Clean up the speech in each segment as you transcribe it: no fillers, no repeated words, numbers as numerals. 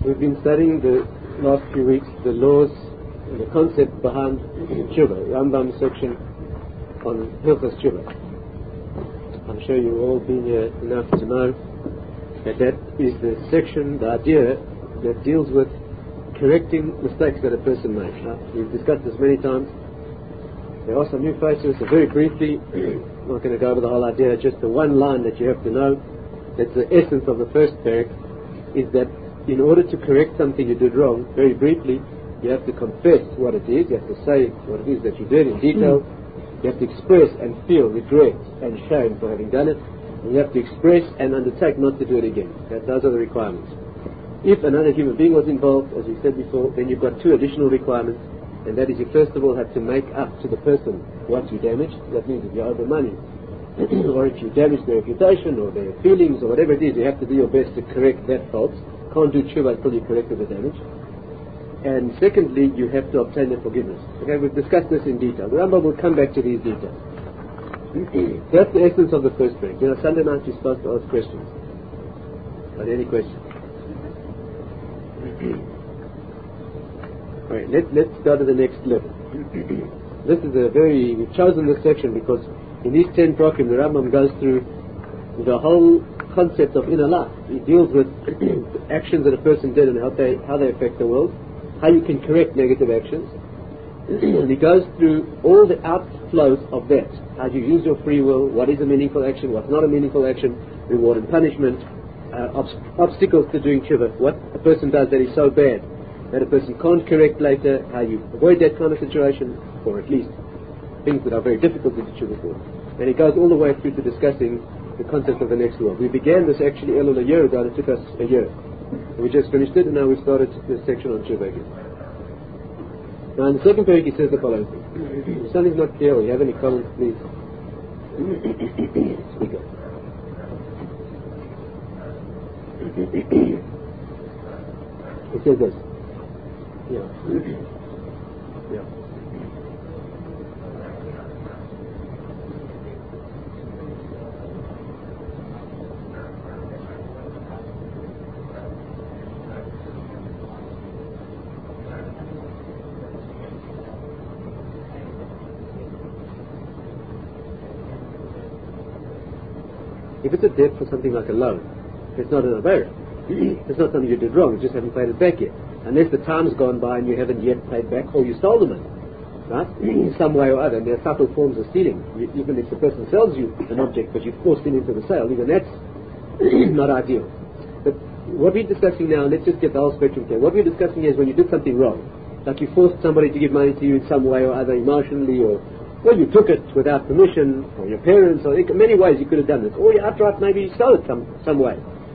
We've been studying the last few weeks the laws and the concept behind Tshuva, Rambam section on Hilchos Tshuva. I'm sure you've all been here enough to know that is the section, the idea that deals with correcting mistakes that a person makes. We've discussed this many times. There are some new faces, so very briefly, I'm not going to go over the whole idea, just the one line that you have to know, that's the essence of the first parak, is that in order to correct something you did wrong, very briefly, you have to confess what it is, you have to say what it is that you did in detail, you have to express and feel regret and shame for having done it, and you have to express and undertake not to do it again. Those are the requirements. If another human being was involved, as we said before, then you've got two additional requirements, and that is you first of all have to make up to the person what you damaged. That means if you owe them money, or if you damage their reputation or their feelings or whatever it is, you have to do your best to correct that fault. Can't do tshuva until you corrected the damage. And secondly, you have to obtain their forgiveness. Okay, we've discussed this in detail. The Rambam will come back to these details. That's the essence of the first break. Sunday night you're supposed to ask questions. Are there any questions? Alright, let's go to the next level. This is we've chosen this section because in these 10 prokim the Rambam goes through the whole concept of inner life. He deals with actions that a person did and how they affect the world, how you can correct negative actions, and he goes through all the outflows of that, how you use your free will, what is a meaningful action, what's not a meaningful action, reward and punishment, obstacles to doing tshuva, what a person does that is so bad that a person can't correct later, how you avoid that kind of situation, or at least things that are very difficult to do tshuva for. And he goes all the way through to discussing the concept of the next world. We began this actually a year ago, and it took us a year. We just finished it, and now we've started this section on tshuva again. Now in the second page he says the following. If something's not clear or you have any comments, please speak up. He says this. Yeah. If it's a debt for something like a loan, it's not an avera. It's not something you did wrong, you just haven't paid it back yet. Unless the time's gone by and you haven't yet paid back, or you stole the money, right? In some way or other. And there are subtle forms of stealing. Even if the person sells you an object, but you've forced him into the sale, even that's not ideal. But what we're discussing now, let's just get the whole spectrum clear. What we're discussing is when you did something wrong, like you forced somebody to give money to you in some way or other, emotionally, or you took it without permission, or your parents, or in many ways you could have done this. Or you outright maybe you stole it some way.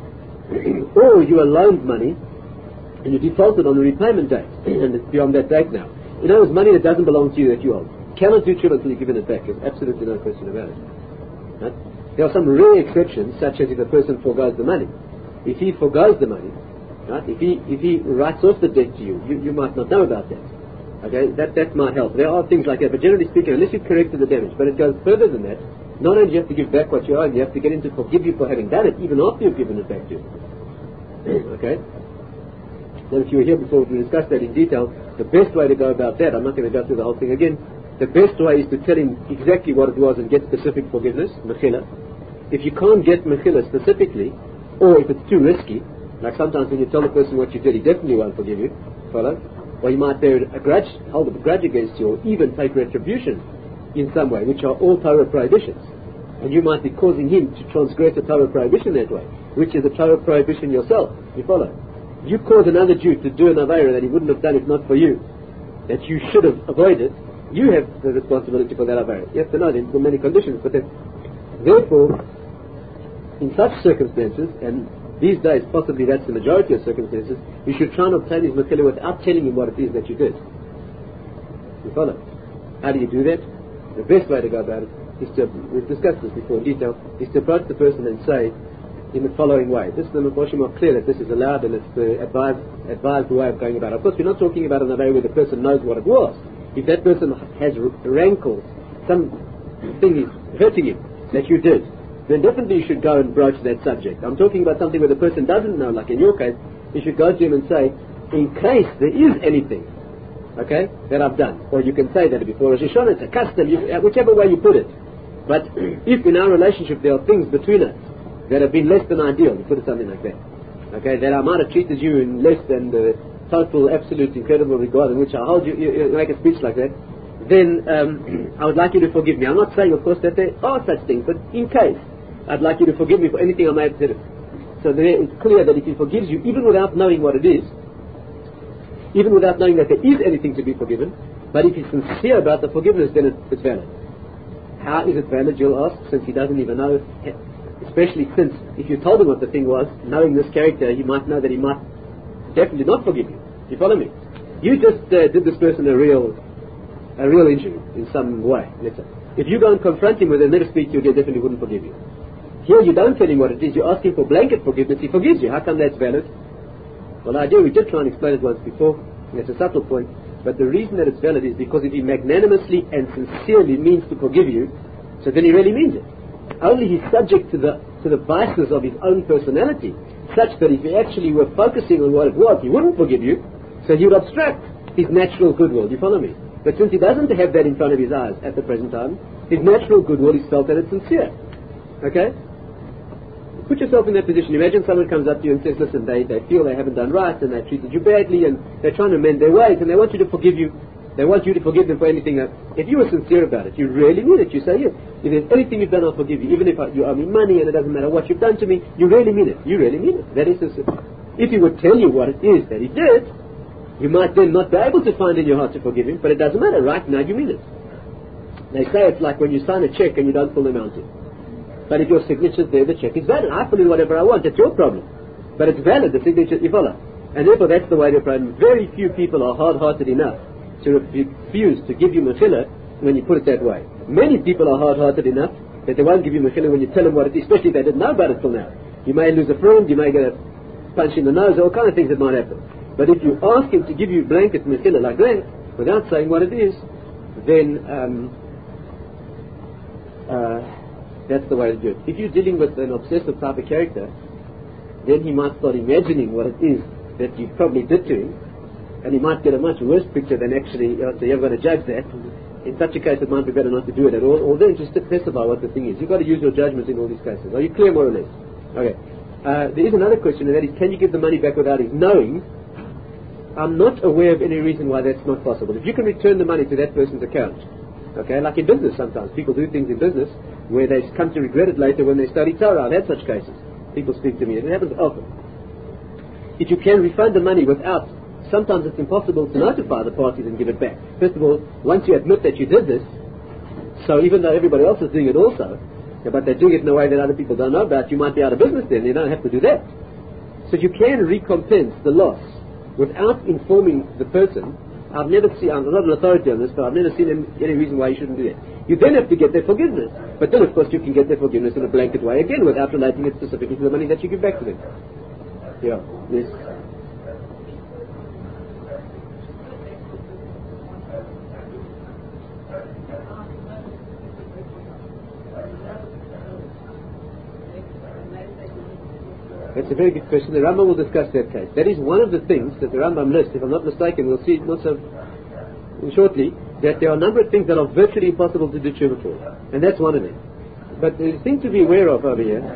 Or you were loaned money, and you defaulted on the repayment date, and it's beyond that date now. In other words, money that doesn't belong to you that you owe. You cannot do tshuva until you've given it back. There's absolutely no question about it. Right? There are some rare exceptions, such as if a person forgoes the money. If he forgoes the money, right? If he writes off the debt to you, you might not know about that. Okay, that might help. There are things like that, but generally speaking, unless you've corrected the damage, but it goes further than that. Not only do you have to give back what you owe, you have to get him to forgive you for having done it, even after you've given it back to him. Okay? Now, if you were here before, we discussed that in detail. The best way to go about that, I'm not going to go through the whole thing again. The best way is to tell him exactly what it was and get specific forgiveness, mechila. If you can't get mechila specifically, or if it's too risky, like sometimes when you tell a person what you did, he definitely won't forgive you. Follow? Or you might bear a grudge, hold a grudge against you, or even take retribution in some way, which are all Torah prohibitions. And you might be causing him to transgress a Torah prohibition that way, which is a Torah prohibition yourself. You follow? You cause another Jew to do an avera that he wouldn't have done if not for you, that you should have avoided, you have the responsibility for that avera. You have to know there are many conditions, but therefore, in such circumstances, and these days possibly that's the majority of circumstances, you should try and obtain his mechila without telling him what it is that you did. You follow? How do you do that? The best way to go about it is to, we've discussed this before in detail, is to approach the person and say in the following way. This is the Mephoshim are clear that this is allowed and it's the advised way of going about it. Of course, we're not talking about an way where the person knows what it was. If that person has rankles, something is hurting him that you did, then definitely you should go and broach that subject. I'm talking about something where the person doesn't know, like in your case, you should go to him and say, in case there is anything, okay, that I've done. Or you can say that before Rosh Hashanah, it's a custom, whichever way you put it. But if in our relationship there are things between us that have been less than ideal, you put it something like that, okay, that I might have treated you in less than the total, absolute, incredible regard in which I hold you, you make a speech like that, then I would like you to forgive me. I'm not saying, of course, that there are such things, but in case, I'd like you to forgive me for anything I may have said. So there it's clear that if he forgives you, even without knowing what it is, even without knowing that there is anything to be forgiven, but if he's sincere about the forgiveness, then it's valid. How is it valid, you'll ask, since he doesn't even know, especially since if you told him what the thing was, knowing this character, he might know that he might definitely not forgive you. You follow me? You just did this person a real injury in some way, let's say. If you go and confront him with it and never speak to you, he definitely wouldn't forgive you. Here you don't tell him what it is, you ask him for blanket forgiveness, he forgives you. How come that's valid? Well, the idea, we did try and explain it once before, and it's a subtle point, but the reason that it's valid is because if he magnanimously and sincerely means to forgive you, so then he really means it. Only he's subject to the vices of his own personality, such that if he actually were focusing on what it was, he wouldn't forgive you, so he would obstruct his natural goodwill. Do you follow me? But since he doesn't have that in front of his eyes at the present time, his natural goodwill is felt that it's sincere. Okay? Put yourself in that position. Imagine someone comes up to you and says, listen, they feel they haven't done right and they treated you badly and they're trying to mend their ways and they want you to forgive you. They want you to forgive them for anything. If you were sincere about it, you really mean it. You say, yes, if there's anything you've done, I'll forgive you. Even if you owe me money and it doesn't matter what you've done to me, you really mean it. You really mean it. That is sincere. If he would tell you what it is that he did, you might then not be able to find in your heart to forgive him, but it doesn't matter. Right now you mean it. They say it's like when you sign a check and you don't fill the amount in. But if your signature's there, the check is valid. I fill in whatever I want. That's your problem. But it's valid. The signature, you follow. And therefore that's the way to approach it. Very few people are hard-hearted enough to refuse to give you mechila when you put it that way. Many people are hard-hearted enough that they won't give you mechila when you tell them what it is, especially if they didn't know about it till now. You may lose a friend, you may get a punch in the nose, all kind of things that might happen. But if you ask him to give you blanket mechila like that, without saying what it is, then that's the way to do it. If you're dealing with an obsessive type of character, then he might start imagining what it is that you probably did to him, and he might get a much worse picture than actually, so you're going to judge that. In such a case, it might be better not to do it at all, or then just specify what the thing is. You've got to use your judgment in all these cases. Are you clear, more or less? Okay. There is another question, and that is, can you give the money back without his knowing? I'm not aware of any reason why that's not possible. If you can return the money to that person's account, okay, like in business sometimes. People do things in business where they come to regret it later when they study Torah. I've had such cases. People speak to me. It happens often. If you can refund the money without, sometimes it's impossible to notify the parties and give it back. First of all, once you admit that you did this, so even though everybody else is doing it also, but they're doing it in a way that other people don't know about, you might be out of business then. You don't have to do that. So you can recompense the loss without informing the person. I'm not an authority on this, but I've never seen any reason why you shouldn't do that. You then have to get their forgiveness. But then, of course, you can get their forgiveness in a blanket way, again, without relating it specifically to the money that you give back to them. Yeah. Yes. That's a very good question. The Rambam will discuss that case. That is one of the things that the Rambam lists, if I'm not mistaken, we'll see not so shortly, that there are a number of things that are virtually impossible to do tshuva for. And that's one of them. But the thing to be aware of over here,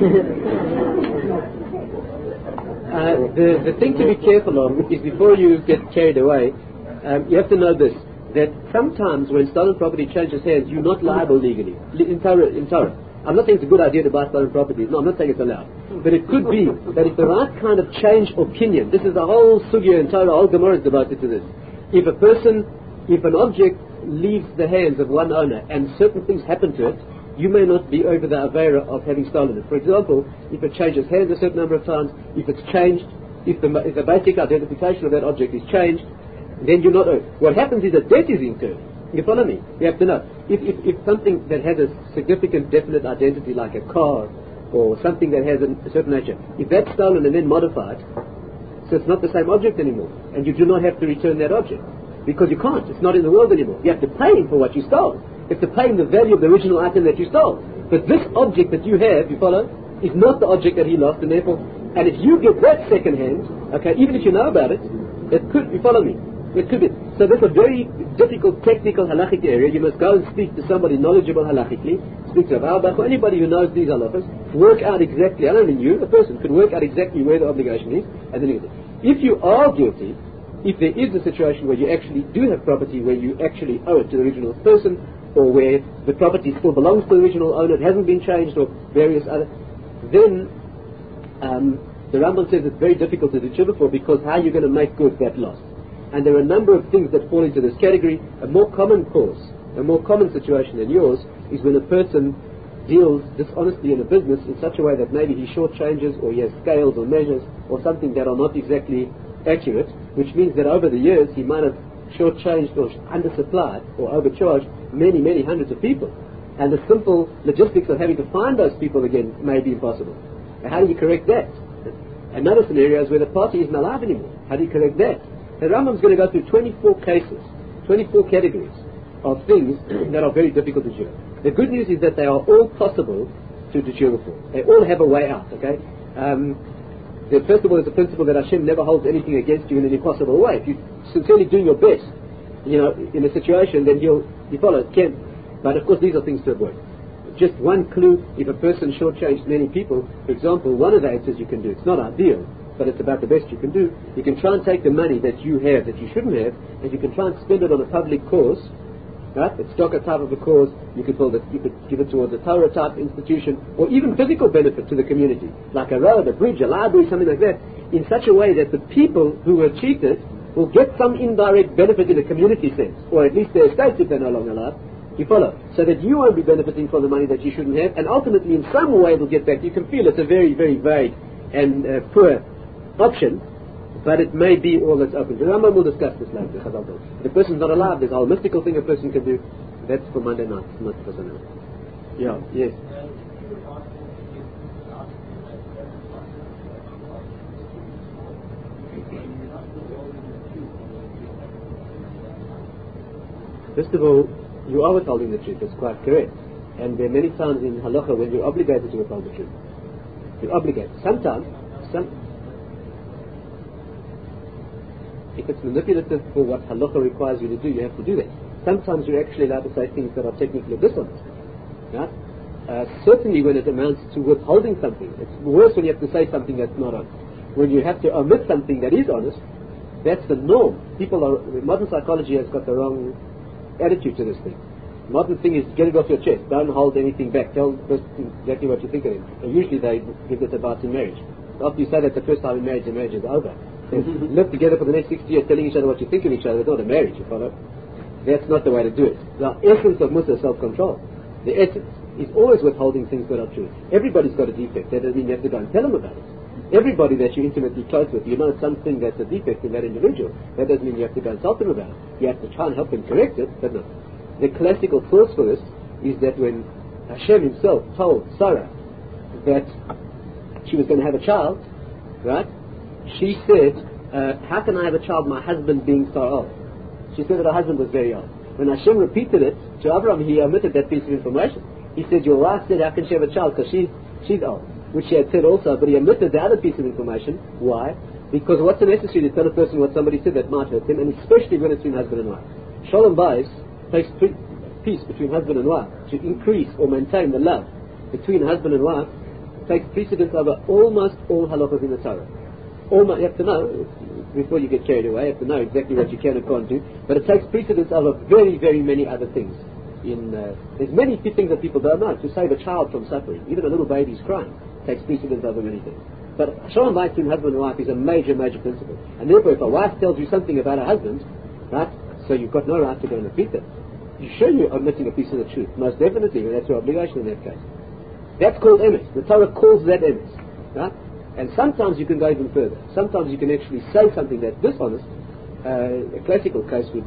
the thing to be careful of is before you get carried away, you have to know this, that sometimes when stolen property changes hands, you're not liable legally. In Torah. I'm not saying it's a good idea to buy stolen property. No, I'm not saying it's allowed. But it could be that if the right kind of change opinion, this is the whole sugya in Torah, all Gemara is devoted to this. If an object leaves the hands of one owner and certain things happen to it, you may not be over the avera of having stolen it. For example, if it changes hands a certain number of times, if it's changed, if the basic identification of that object is changed, then you're not owed. What happens is a debt is incurred. You follow me? You have to know. If something that has a significant definite identity like a car or something that has a certain nature, if that's stolen and then modified, so it's not the same object anymore, and you do not have to return that object. Because you can't. It's not in the world anymore. You have to pay him for what you stole. You have to pay him the value of the original item that you stole. But this object that you have, you follow, is not the object that he lost, and therefore And if you get that second-hand, okay, even if you know about it, it could, you follow me, it could be. So that's a very difficult technical halachic area. You must go and speak to somebody knowledgeable halachically, speak to Rav Auerbach or anybody who knows these halachas, work out exactly, I don't mean you, a person could work out exactly where the obligation is, and then if you are guilty, if there is a situation where you actually do have property where you actually owe it to the original person, or where the property still belongs to the original owner, it hasn't been changed, or various other, then the Rambam says it's very difficult to do tshuva for, because how are you going to make good that loss? And there are a number of things that fall into this category. A more common cause, a more common situation than yours, is when a person deals dishonestly in a business in such a way that maybe he shortchanges, or he has scales or measures or something that are not exactly accurate, which means that over the years he might have shortchanged or undersupplied or overcharged many, many hundreds of people. And the simple logistics of having to find those people again may be impossible. Now, how do you correct that? Another scenario is where the party isn't alive anymore. How do you correct that? The Rambam's going to go through 24 cases, 24 categories of things that are very difficult to do. The good news is that they are all possible to do for. They all have a way out, okay? First of all, there's a principle that Hashem never holds anything against you in an impossible way. If you're sincerely doing your best, in a situation, then you follow it. But of course, these are things to avoid. Just one clue: if a person shortchanged many people, for example, one of the answers you can do, it's not ideal, but it's about the best you can do. You can try and take the money that you have that you shouldn't have, and you can try and spend it on a public cause. Right? It's stock a type of a cause. You could give it towards a Torah type institution, or even physical benefit to the community, like a road, a bridge, a library, something like that, in such a way that the people who were cheated will get some indirect benefit in a community sense, or at least their estates if they're no longer alive. You follow? So that you won't be benefiting from the money that you shouldn't have, and ultimately in some way it'll get back. You can feel it's a very, very vague and poor option, but it may be all that's open. The Rambam will discuss this later. If the person's not alive, there's a whole mystical thing a person can do. That's for Monday night, not for Sunday night. Yeah, yes. First of all, you are withholding the truth. That's quite correct. And there are many times in halacha when you're obligated to withhold the truth. You're obligated. Sometimes, if it's manipulative for what halacha requires you to do, you have to do that. Sometimes you're actually allowed to say things that are technically dishonest. Right? Certainly when it amounts to withholding something. It's worse when you have to say something that's not honest. When you have to omit something that is honest, that's the norm. Modern psychology has got the wrong attitude to this thing. Modern thing is get it off your chest. Don't hold anything back. Tell the person exactly what you think of him. And usually they give this advice in marriage. After you say that the first time in marriage, the marriage is over. Live together for the next 60 years telling each other what you think of each other. It's not a marriage, you follow? That's not the way to do it. The essence of Musa is self-control. The essence is always withholding things that are true. Everybody's got a defect. That doesn't mean you have to go and tell them about it. Everybody that you're intimately close with, you know something that's a defect in that individual. That doesn't mean you have to go and insult them about it. You have to try and help them correct it, but no. The classical source for this is that when Hashem himself told Sarah that she was going to have a child, right? She said, how can I have a child, my husband being so old? She said that her husband was very old. When Hashem repeated it to Abraham, he omitted that piece of information. He said, your wife said, how can she have a child? Because she's old. Which she had said also, but he omitted the other piece of information. Why? Because what's necessary to tell a person what somebody said that might hurt him, and especially when it's between husband and wife. Shalom Bayis takes peace between husband and wife to increase or maintain the love between husband and wife, takes precedence over almost all halachas in the Torah. You have to know, before you get carried away, you have to know exactly what you can and can't do, but it takes precedence over very, very many other things. There's many things that people don't know. To save a child from suffering, even a little baby's crying, takes precedence over many things. But Shalom Bayis between husband and wife is a major, major principle. And therefore, if a wife tells you something about her husband, right, so you've got no right to go and repeat that. You're sure you're omitting a piece of the truth. Most definitely, that's your obligation in that case. That's called emes. The Torah calls that emes. Right? And sometimes you can go even further. Sometimes you can actually say something that's dishonest. A classical case and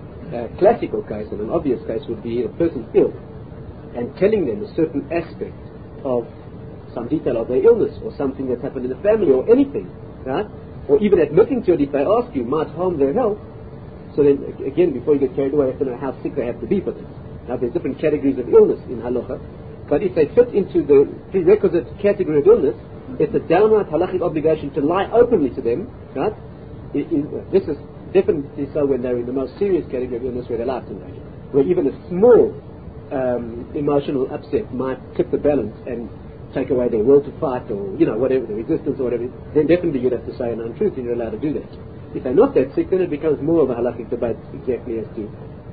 an obvious case would be a person's ill and telling them a certain aspect of some detail of their illness or something that's happened in the family or anything, right? Or even admitting to it if they ask you might harm their health. So then again, before you get carried away, you have to know how sick they have to be for this. Now there's different categories of illness in halacha, but if they fit into the prerequisite category of illness, it's a downright halachic obligation to lie openly to them, right? This is definitely so when they're in the most serious category of illness where their life's in danger, where even a small emotional upset might tip the balance and take away their will to fight or, whatever, their existence or whatever, then definitely you'd have to say an untruth and you're allowed to do that. If they're not that sick, then it becomes more of a halachic debate exactly as to,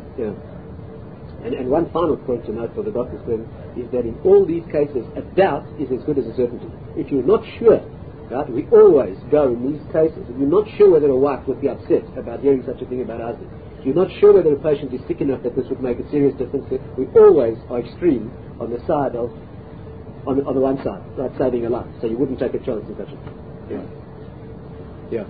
And one final point to note for the doctor's friend is that in all these cases, a doubt is as good as a certainty. If you're not sure, right, we always go in these cases, if you're not sure whether a wife would be upset about hearing such a thing about her husband, if you're not sure whether a patient is sick enough that this would make a serious difference, we always are extreme on the side of, on the one side, right, saving a life. So you wouldn't take a chance in such a thing. Yeah.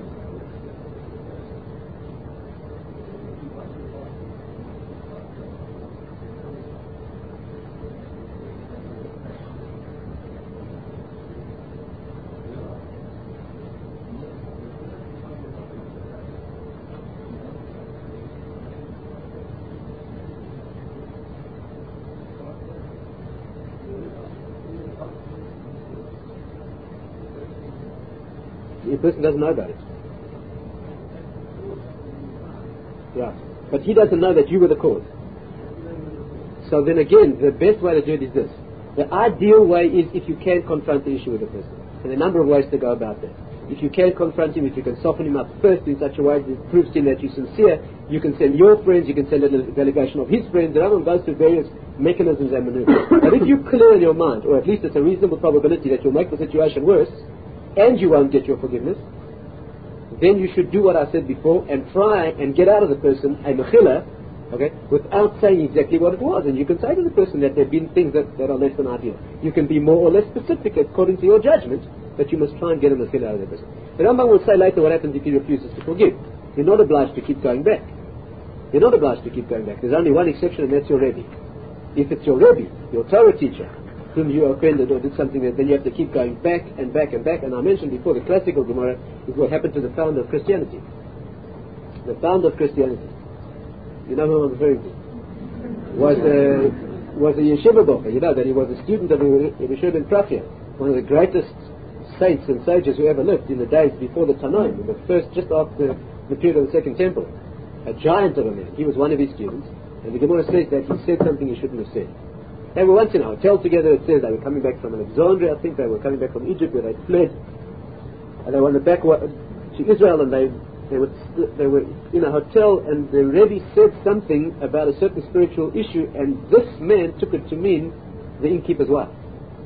The person doesn't know about it. Yeah. But he doesn't know that you were the cause. So then again, the best way to do it is this. The ideal way is if you can confront the issue with the person. And there are a number of ways to go about that. If you can confront him, if you can soften him up first in such a way that it proves to him that you're sincere, you can send your friends, you can send a delegation of his friends, and everyone goes through various mechanisms and maneuvers. But if you're clear in your mind, or at least it's a reasonable probability that you'll make the situation worse, and you won't get your forgiveness, then you should do what I said before and try and get out of the person a mechila, okay, without saying exactly what it was. And you can say to the person that there have been things that are less than ideal. You can be more or less specific according to your judgment, but you must try and get a mechila out of the person. The Rambam will say later what happens if he refuses to forgive. You're not obliged to keep going back. You're not obliged to keep going back. There's only one exception, and that's your Rebbe. If it's your Rebbe, your Torah teacher, whom you offended or did something that then you have to keep going back and back and back. And I mentioned before, the classical Gemara is what happened to the founder of Christianity. The founder of Christianity, you know who I'm referring to, was a yeshiva bocher. You know that he was a student of Yeshua ben Prachia, one of the greatest saints and sages who ever lived in the days before the Tanoim, in the first, just after the period of the Second Temple. A giant of a man. He was one of his students, and the Gemara says that he said something he shouldn't have said. They were once in a hotel together. It says they were coming back from Alexandria. I think they were coming back from Egypt where they fled. And they were on the back to Israel, and they were in a hotel, and the Rebbe said something about a certain spiritual issue, and this man took it to mean the innkeeper's wife.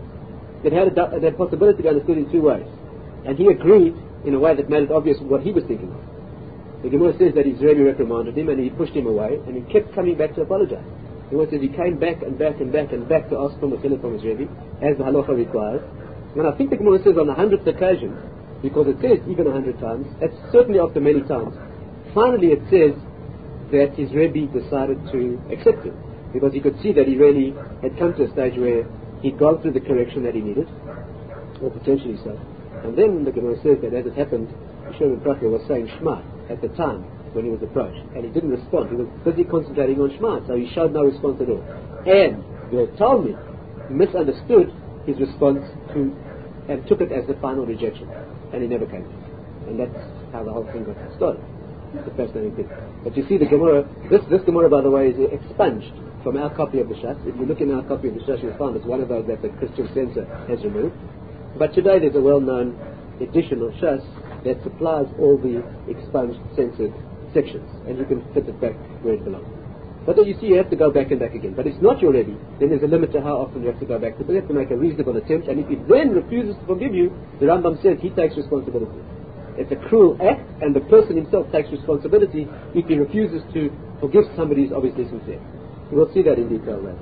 It had that possibility to be understood in two ways. And he agreed in a way that made it obvious what he was thinking of. The Gemara says that his Rebbe reprimanded him, and he pushed him away, and he kept coming back to apologize. The Gemara says he came back and back and back and back to ask for mechila from his Rebbe, as the halacha requires. And I think the Gemara says on the 100th occasion, because it says even 100 times, it's certainly after many times, finally it says that his Rebbe decided to accept him, because he could see that he really had come to a stage where he'd gone through the correction that he needed, or potentially so. And then the Gemara says that as it happened, Yeshua ben Prachia was saying Shema at the time when he was approached, and he didn't respond. He was busy concentrating on Shema, so he showed no response at all. And the Talmud misunderstood his response and took it as the final rejection, and he never came back. And that's how the whole thing got started. It's a fascinating thing. But you see, the Gemara, this Gemara, by the way, is expunged from our copy of the Shas. If you look in our copy of the Shas, you'll find it's one of those that the Christian censor has removed. But today there's a well-known edition of Shas that supplies all the expunged, censored sections, and you can fit it back where it belongs. But then you see, you have to go back and back again. But if it's not your Rebbe, then there's a limit to how often you have to go back. But you have to make a reasonable attempt, and if he then refuses to forgive you, the Rambam says he takes responsibility. It's a cruel act, and the person himself takes responsibility if he refuses to forgive somebody who's obviously sincere. We'll see that in detail later.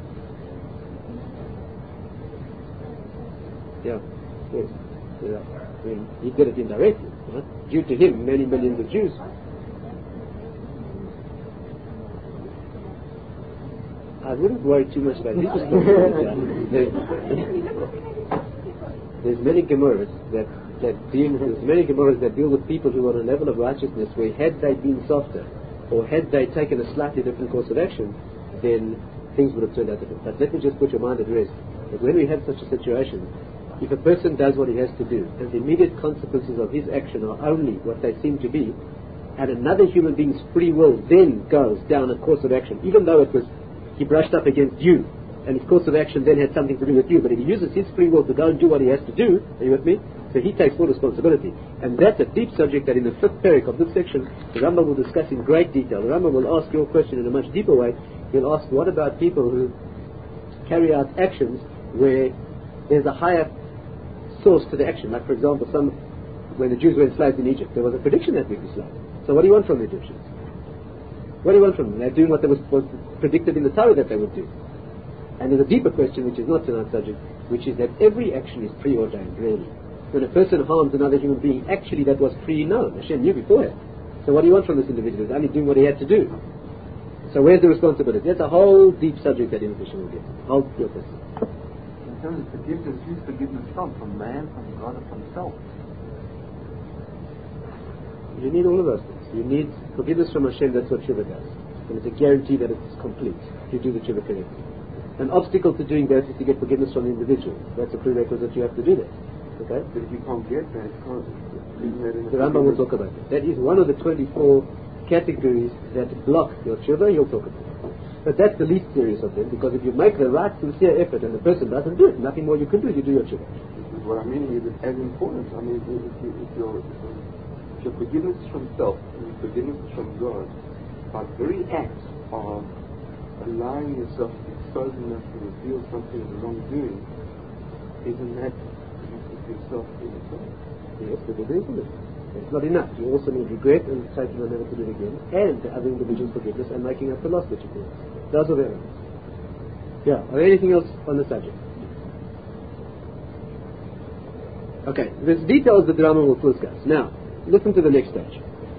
Yeah. Yes. I mean, he did it indirectly. Right? Due to him, many millions of Jews. I wouldn't worry too much about this. There's many Gemaras that deal with people who are on a level of righteousness where had they been softer, or had they taken a slightly different course of action, then things would have turned out different. But let me just put your mind at rest that when we have such a situation, if a person does what he has to do, and the immediate consequences of his action are only what they seem to be, and another human being's free will then goes down a course of action, even though it was he brushed up against you, and his course of action then had something to do with you, but if he uses his free will to go and do what he has to do, are you with me? So he takes full responsibility. And that's a deep subject that in the 5th parak of this section, the Rambam will discuss in great detail. The Rambam will ask your question in a much deeper way. He'll ask, what about people who carry out actions where there's a higher source to the action? Like, for example, when the Jews were enslaved in Egypt, there was a prediction that we'd be slaves. So what do you want from the Egyptians? What do you want from them? They're doing what was predicted in the Torah that they would do. And there's a deeper question, which is not tonight's subject, which is that every action is preordained, really. When a person harms another human being, actually that was pre-known. Hashem knew beforehand. So what do you want from this individual? He's only doing what he had to do. So where's the responsibility? That's a whole deep subject that inhibition will get. Hold your question. In terms of forgiveness, who's forgiveness from? From man, from God, or from self? You need all of those things. You need forgiveness from Hashem. That's what Shiva does. And it's a guarantee that it's complete if you do the Shiva correctly. An obstacle to doing that is to get forgiveness from the individual. That's a prerequisite. You have to do that. Okay? But if you can't get that, the Rambam will talk about it. That is one of the 24 categories that block your tshuva. He'll talk about it. But that's the least serious of them, because if you make the right sincere effort and the person doesn't do it, nothing more you can do. You do your tshuva. What I mean is as important. I mean, if your forgiveness is from self and your forgiveness is from God, by the very act of allowing yourself to be exposed enough to reveal something of wrongdoing, isn't that yourself in yourself? Yes, but it is. It's not enough. You also need regret and taking on never to do it again, and the other individual's forgiveness and making up the loss that you feel. Those are the elements. Yeah. Are there anything else on the subject? Okay. There's details that the Rambam will discuss. Now, listen to the next stage.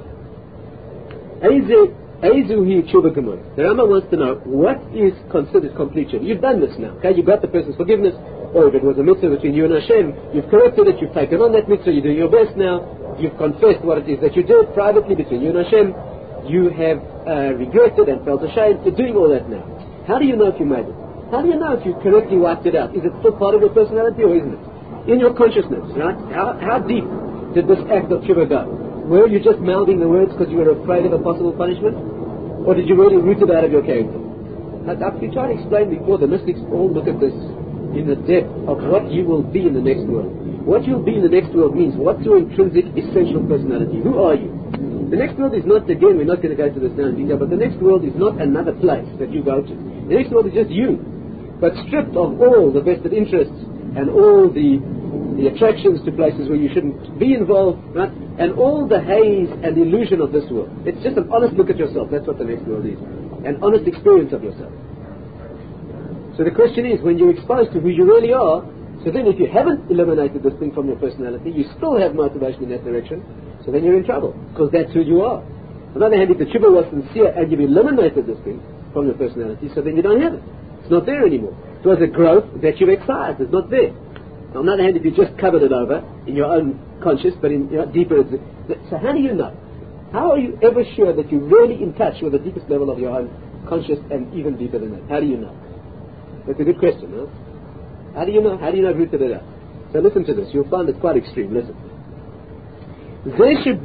Eizuhi tshuva gemur. The Rambam wants to know what is considered completion. You've done this now. Okay, you got the person's forgiveness. Or if it was a mitzvah between you and Hashem, you've corrected it, you've taken on that mitzvah, you're doing your best now, you've confessed what it is that you did privately between you and Hashem, you have regretted and felt ashamed, you're doing all that now. How do you know if you made it? How do you know if you correctly wiped it out? Is it still part of your personality or isn't it? In your consciousness, right? How deep did this act of tshuva go? Were you just mouthing the words because you were afraid of a possible punishment? Or did you really root it out of your character? I've been trying to explain before, the mystics all look at this in the depth of what you will be in the next world. What you'll be in the next world means what's your intrinsic, essential personality. Who are you? The next world is not, again, we're not going to go to this now in detail, but the next world is not another place that you go to. The next world is just you, but stripped of all the vested interests and all the attractions to places where you shouldn't be involved, right? And all the haze and illusion of this world. It's just an honest look at yourself. That's what the next world is. An honest experience of yourself. So the question is, when you're exposed to who you really are, so then if you haven't eliminated this thing from your personality, you still have motivation in that direction, so then you're in trouble, because that's who you are. On the other hand, if the tshuva was sincere and you've eliminated this thing from your personality, so then you don't have it. It's not there anymore. It was a growth that you've excised. It's not there. On the other hand, if you just covered it over in your own conscious, but in deeper, so how do you know? How are you ever sure that you're really in touch with the deepest level of your own conscious and even deeper than that? How do you know? That's a good question, huh? How do you know? How do you know I've rooted it out? So listen to this. You'll find it quite extreme. Listen. This is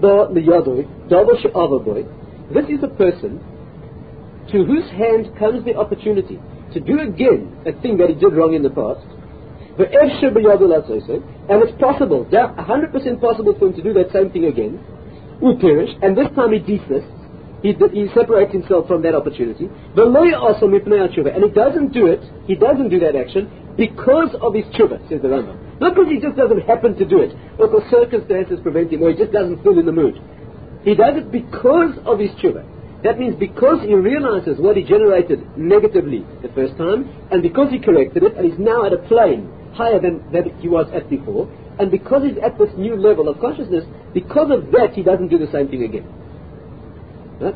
a person to whose hand comes the opportunity to do again a thing that he did wrong in the past. And it's possible, 100% possible for him to do that same thing again. And this time he desists. He separates himself from that opportunity. And he doesn't do that action because of his tshuva, says the Rambam. Not because he just doesn't happen to do it, or because circumstances prevent him, or he just doesn't feel in the mood. He does it because of his tshuva. That means because he realizes what he generated negatively the first time, and because he corrected it, and he's now at a plane higher than he was at before, and because he's at this new level of consciousness, because of that he doesn't do the same thing again. Right?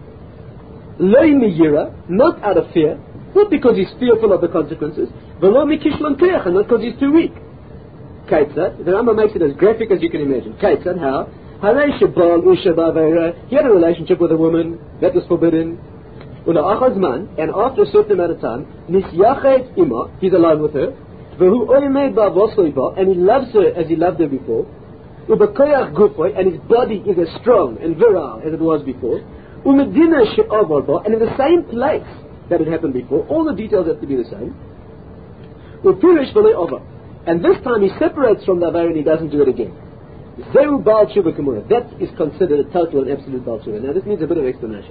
Not out of fear, not because he's fearful of the consequences, and not because he's too weak. Kaitzad, the Rambam makes it as graphic as you can imagine. Kaitzad, how? He had a relationship with a woman that was forbidden. And after a certain amount of time, he's alone with her. V'hu oimei ba'avosoi ba, and he loves her as he loved her before. U'bekoyach gufoi, and his body is as strong and virile as it was before. U'medina she'avor ba, and in the same place that it happened before. All the details have to be the same. U'pirish v'lei over. And this time he separates from the Avar and he doesn't do it again. Zeru Baal Tshuva Kamura. That is considered a total and absolute Baal Tshuva. Now this needs a bit of explanation.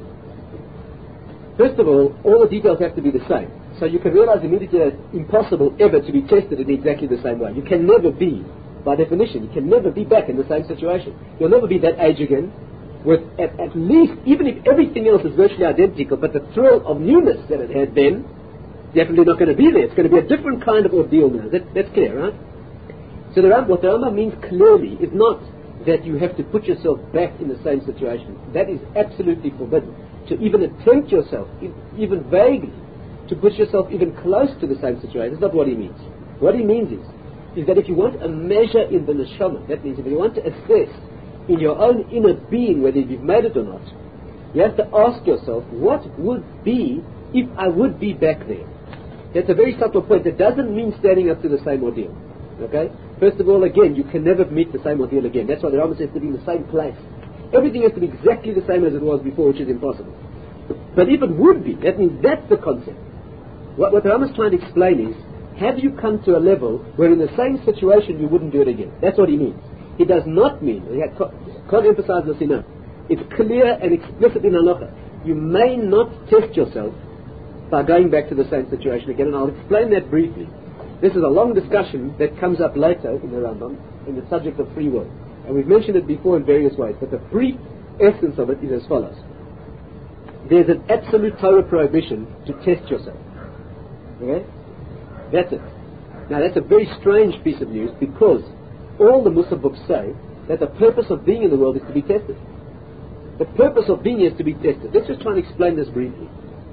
First of all the details have to be the same. So you can realize immediately that it's impossible ever to be tested in exactly the same way. You can never be, by definition, you can never be back in the same situation. You'll never be that age again, with at least, even if everything else is virtually identical, but the thrill of newness that it had then, definitely not going to be there. It's going to be a different kind of ordeal now. That's clear, right? So what the Rambam means clearly is not that you have to put yourself back in the same situation. That is absolutely forbidden. To even attempt yourself, even vaguely, to put yourself even close to the same situation. That's not what he means. What he means is that if you want a measure in the neshama, that means if you want to assess in your own inner being whether you've made it or not, you have to ask yourself, what would be if I would be back there? That's a very subtle point. That doesn't mean standing up to the same ordeal. Okay? First of all, again, you can never meet the same ordeal again. That's why the Rambam says to be in the same place. Everything has to be exactly the same as it was before, which is impossible. But if it would be, that means that's the concept. What the Rambam is trying to explain is, have you come to a level where in the same situation you wouldn't do it again? That's what he means. He does not mean, can't emphasize this enough, it's clear and explicit in halacha. You may not test yourself by going back to the same situation again, and I'll explain that briefly. This is a long discussion that comes up later in the Rambam in the subject of free will. And we've mentioned it before in various ways, but the brief essence of it is as follows. There's an absolute Torah prohibition to test yourself. Okay? That's it. Now that's a very strange piece of news because all the Mussar books say that the purpose of being in the world is to be tested. The purpose of being is to be tested. Let's just try and explain this briefly.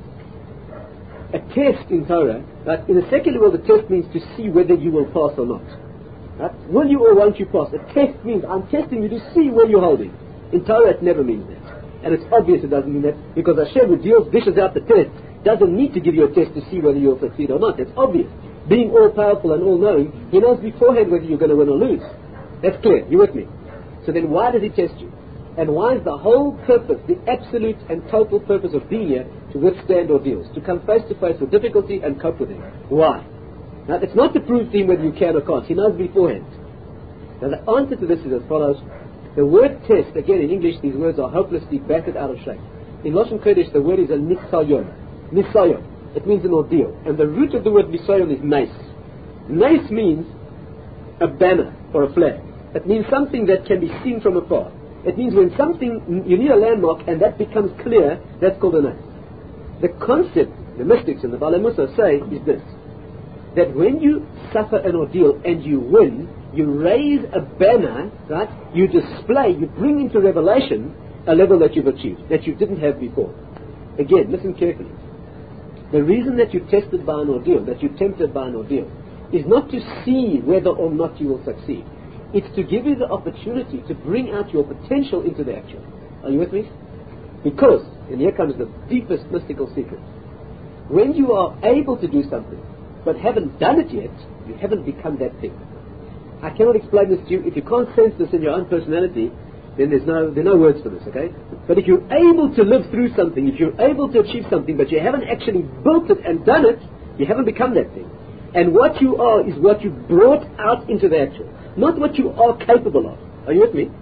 A test in Torah, right? In the secular world, a test means to see whether you will pass or not. Right? Will you or won't you pass? A test means I'm testing you to see where you're holding. In Torah, it never means that. And it's obvious it doesn't mean that because Hashem, who dishes out the test, doesn't need to give you a test to see whether you'll succeed or not. It's obvious. Being all-powerful and all-knowing, He knows beforehand whether you're going to win or lose. That's clear. You with me? So then why does He test you? And why is the whole purpose, the absolute and total purpose of being here, to withstand ordeals, to come face to face with difficulty and cope with it? Why? Now, it's not to prove to Him whether you can or can't. He knows beforehand. Now, the answer to this is as follows. The word test, again in English, these words are hopelessly battered out of shape. In Lashon Kodesh, the word is a nisayon. Nisayon. It means an ordeal. And the root of the word nisayon is nes. Nes means a banner or a flag. It means something that can be seen from afar. It means when something, you need a landmark and that becomes clear, that's called a nes. The concept, the mystics and the Baalei Mussar say is this, that when you suffer an ordeal and you win, you raise a banner, right? You display, you bring into revelation a level that you've achieved, that you didn't have before. Again, listen carefully. The reason that you're tested by an ordeal, that you're tempted by an ordeal, is not to see whether or not you will succeed. It's to give you the opportunity to bring out your potential into the actual. Are you with me? Because, and here comes the deepest mystical secret, when you are able to do something, but haven't done it yet, you haven't become that thing. I cannot explain this to you. If you can't sense this in your own personality, then there are no words for this, okay? But if you're able to live through something, if you're able to achieve something, but you haven't actually built it and done it, you haven't become that thing. And what you are is what you brought out into the actual, not what you are capable of. Are you with me?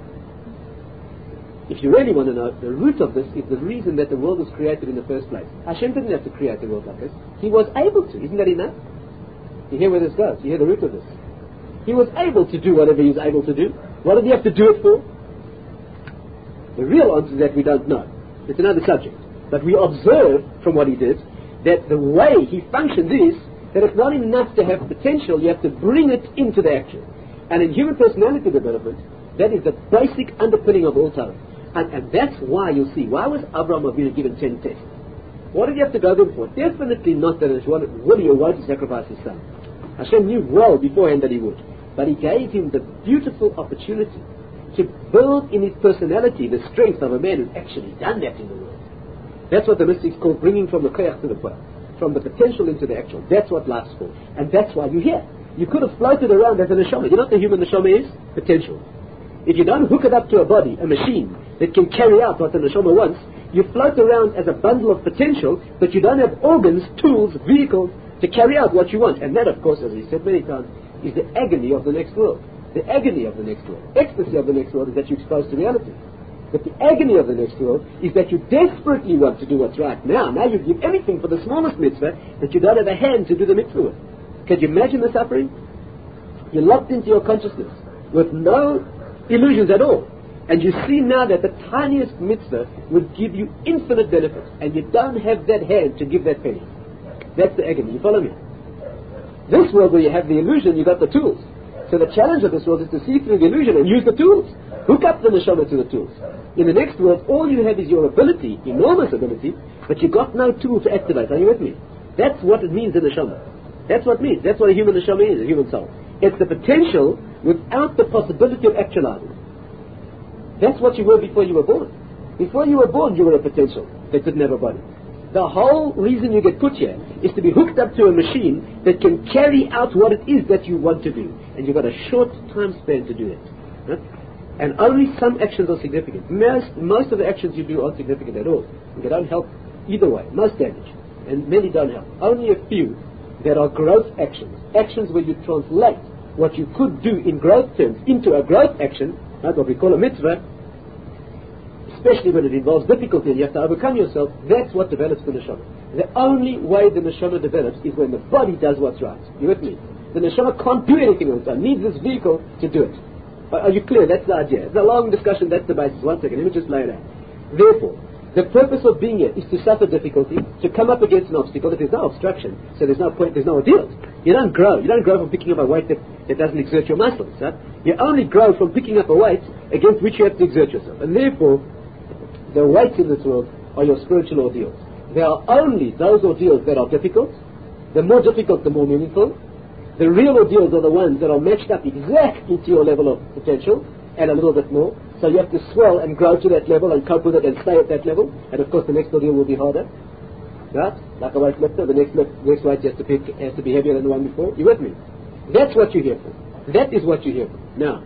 If you really want to know, the root of this is the reason that the world was created in the first place. Hashem didn't have to create the world like this. He was able to. Isn't that enough? You hear where this goes? You hear the root of this? He was able to do whatever he was able to do. What did he have to do it for? The real answer is that we don't know. It's another subject. But we observe from what he did that the way he functioned is that it's not enough to have potential, you have to bring it into the action. And in human personality development, that is the basic underpinning of all Torah. And that's why you'll see, why was Abraham Avinu given 10 tests? What did he have to go there for? Definitely not that it was willing or wanted to sacrifice his son. Hashem knew well beforehand that he would. But he gave him the beautiful opportunity to build in his personality the strength of a man who's actually done that in the world. That's what the mystics call bringing from the koyach to the power, from the potential into the actual. That's what life's for. And that's why you're here. You could have floated around as a neshama. You know what the human neshama is? Potential. If you don't hook it up to a body, a machine, that can carry out what the neshama wants, you float around as a bundle of potential, but you don't have organs, tools, vehicles to carry out what you want. And that, of course, as we said many times, is the agony of the next world. The agony of the next world. Ecstasy of the next world is that you're exposed to reality. But the agony of the next world is that you desperately want to do what's right now. Now you give anything for the smallest mitzvah that you don't have a hand to do the mitzvah with. Can you imagine the suffering? You're locked into your consciousness with no illusions at all. And you see now that the tiniest mitzvah would give you infinite benefit. And you don't have that hand to give that penny. That's the agony. You follow me? This world where you have the illusion, you've got the tools. So the challenge of this world is to see through the illusion and use the tools. Hook up the neshama to the tools. In the next world, all you have is your ability, enormous ability, but you've got no tool to activate. Are you with me? That's what it means in neshama. That's what it means. That's what a human neshama is, a human soul. It's the potential without the possibility of actualizing. That's what you were before you were born. Before you were born, you were a potential that didn't have a body. The whole reason you get put here is to be hooked up to a machine that can carry out what it is that you want to do. And you've got a short time span to do it. Right? And only some actions are significant. Most of the actions you do aren't significant at all. They don't help either way. Most damage. And many don't help. Only a few that are growth actions. Actions where you translate what you could do in growth terms into a growth action, right, what we call a mitzvah, especially when it involves difficulty and you have to overcome yourself. That's what develops the neshama. The only way the neshama develops is when the body does what's right. You with me? The neshama can't do anything on its own. Needs this vehicle to do it. Are you clear? That's the idea. It's a long discussion. That's the basis. One second. Let me just lay it out. Therefore, the purpose of being here is to suffer difficulty, to come up against an obstacle. If there's no obstruction, so there's no point, there's no ordeal. You don't grow. You don't grow from picking up a weight that doesn't exert your muscles. Right? You only grow from picking up a weight against which you have to exert yourself. And therefore, the weights in this world are your spiritual ordeals. There are only those ordeals that are difficult. The more difficult, the more meaningful. The real ordeals are the ones that are matched up exactly to your level of potential and a little bit more. So you have to swell and grow to that level and cope with it and stay at that level. And of course the next ordeal will be harder. Right? Like a weightlifter, the next weight has to be heavier than the one before. You with me? That's what you're here for. That is what you're here for. Now,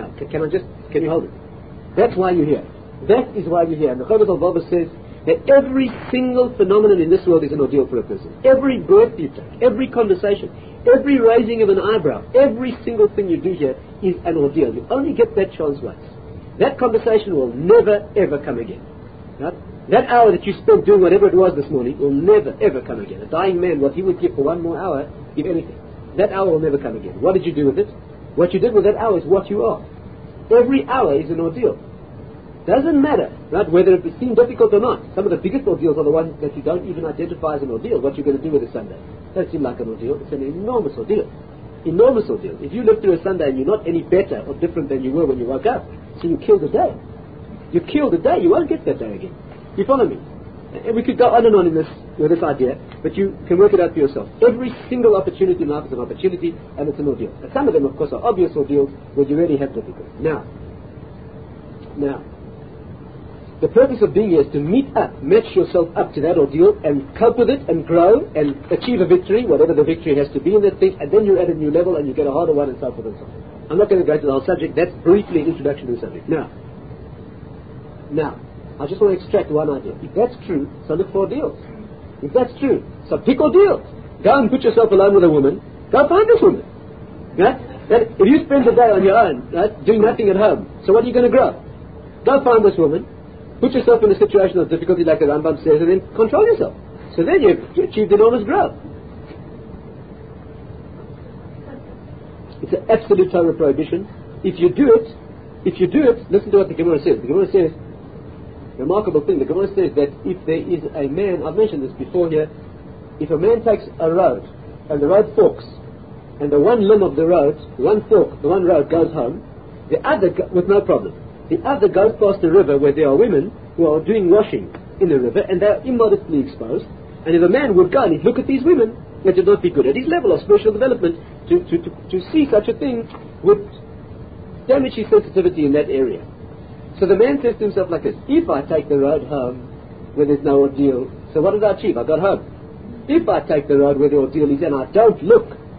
can you hold it? That's why you're here. That is why you're here. And the Chovos HaLevavos says that every single phenomenon in this world is an ordeal for a person. Every breath you take, every conversation, every raising of an eyebrow, every single thing you do here is an ordeal. You only get that chance once. That conversation will never ever come again. Right? That hour that you spent doing whatever it was this morning will never ever come again. A dying man, what he would give for one more hour, give anything. That hour will never come again. What did you do with it? What you did with that hour is what you are. Every hour is an ordeal. Doesn't matter, right, whether it seems difficult or not. Some of the biggest ordeals are the ones that you don't even identify as an ordeal. What you're going to do with a Sunday. Doesn't seem like an ordeal. It's an enormous ordeal. Enormous ordeal. If you live through a Sunday and you're not any better or different than you were when you woke up, so you killed the day. You killed the day. You won't get that day again. You follow me? And we could go on and on with this idea, but you can work it out for yourself. Every single opportunity in life is an opportunity, and it's an ordeal. But some of them, of course, are obvious ordeals where you really have difficulty. Now, the purpose of being here is to match yourself up to that ordeal and cope with it and grow and achieve a victory, whatever the victory has to be in that thing, and then you're at a new level and you get a harder one and so forth and so on. I'm not going to go to the whole subject. That's briefly an introduction to the subject. Now, I just want to extract one idea. If that's true, so look for ordeals. If that's true, so pick ordeals. Go and put yourself alone with a woman. Go find this woman. Right? If you spend the day on your own, right, doing nothing at home, so what are you going to grow? Go find this woman. Put yourself in a situation of difficulty like the Rambam says, and then control yourself. So then you've achieved enormous growth. It's an absolute Torah prohibition. If you do it, listen to what the Gemara says. The Gemara says, remarkable thing, the Gemara says that if there is a man, I've mentioned this before here, if a man takes a road, and the road forks, and the one limb of the road, the one road goes home, the other, with no problem. The other goes past the river where there are women who are doing washing in the river and they are immodestly exposed. And if a man would go and he'd look at these women, it would not be good at his level of spiritual development to see such a thing would damage his sensitivity in that area. So the man says to himself like this, if I take the road home where there's no ordeal, so what did I achieve? I got home. If I take the road where the ordeal is and I don't look,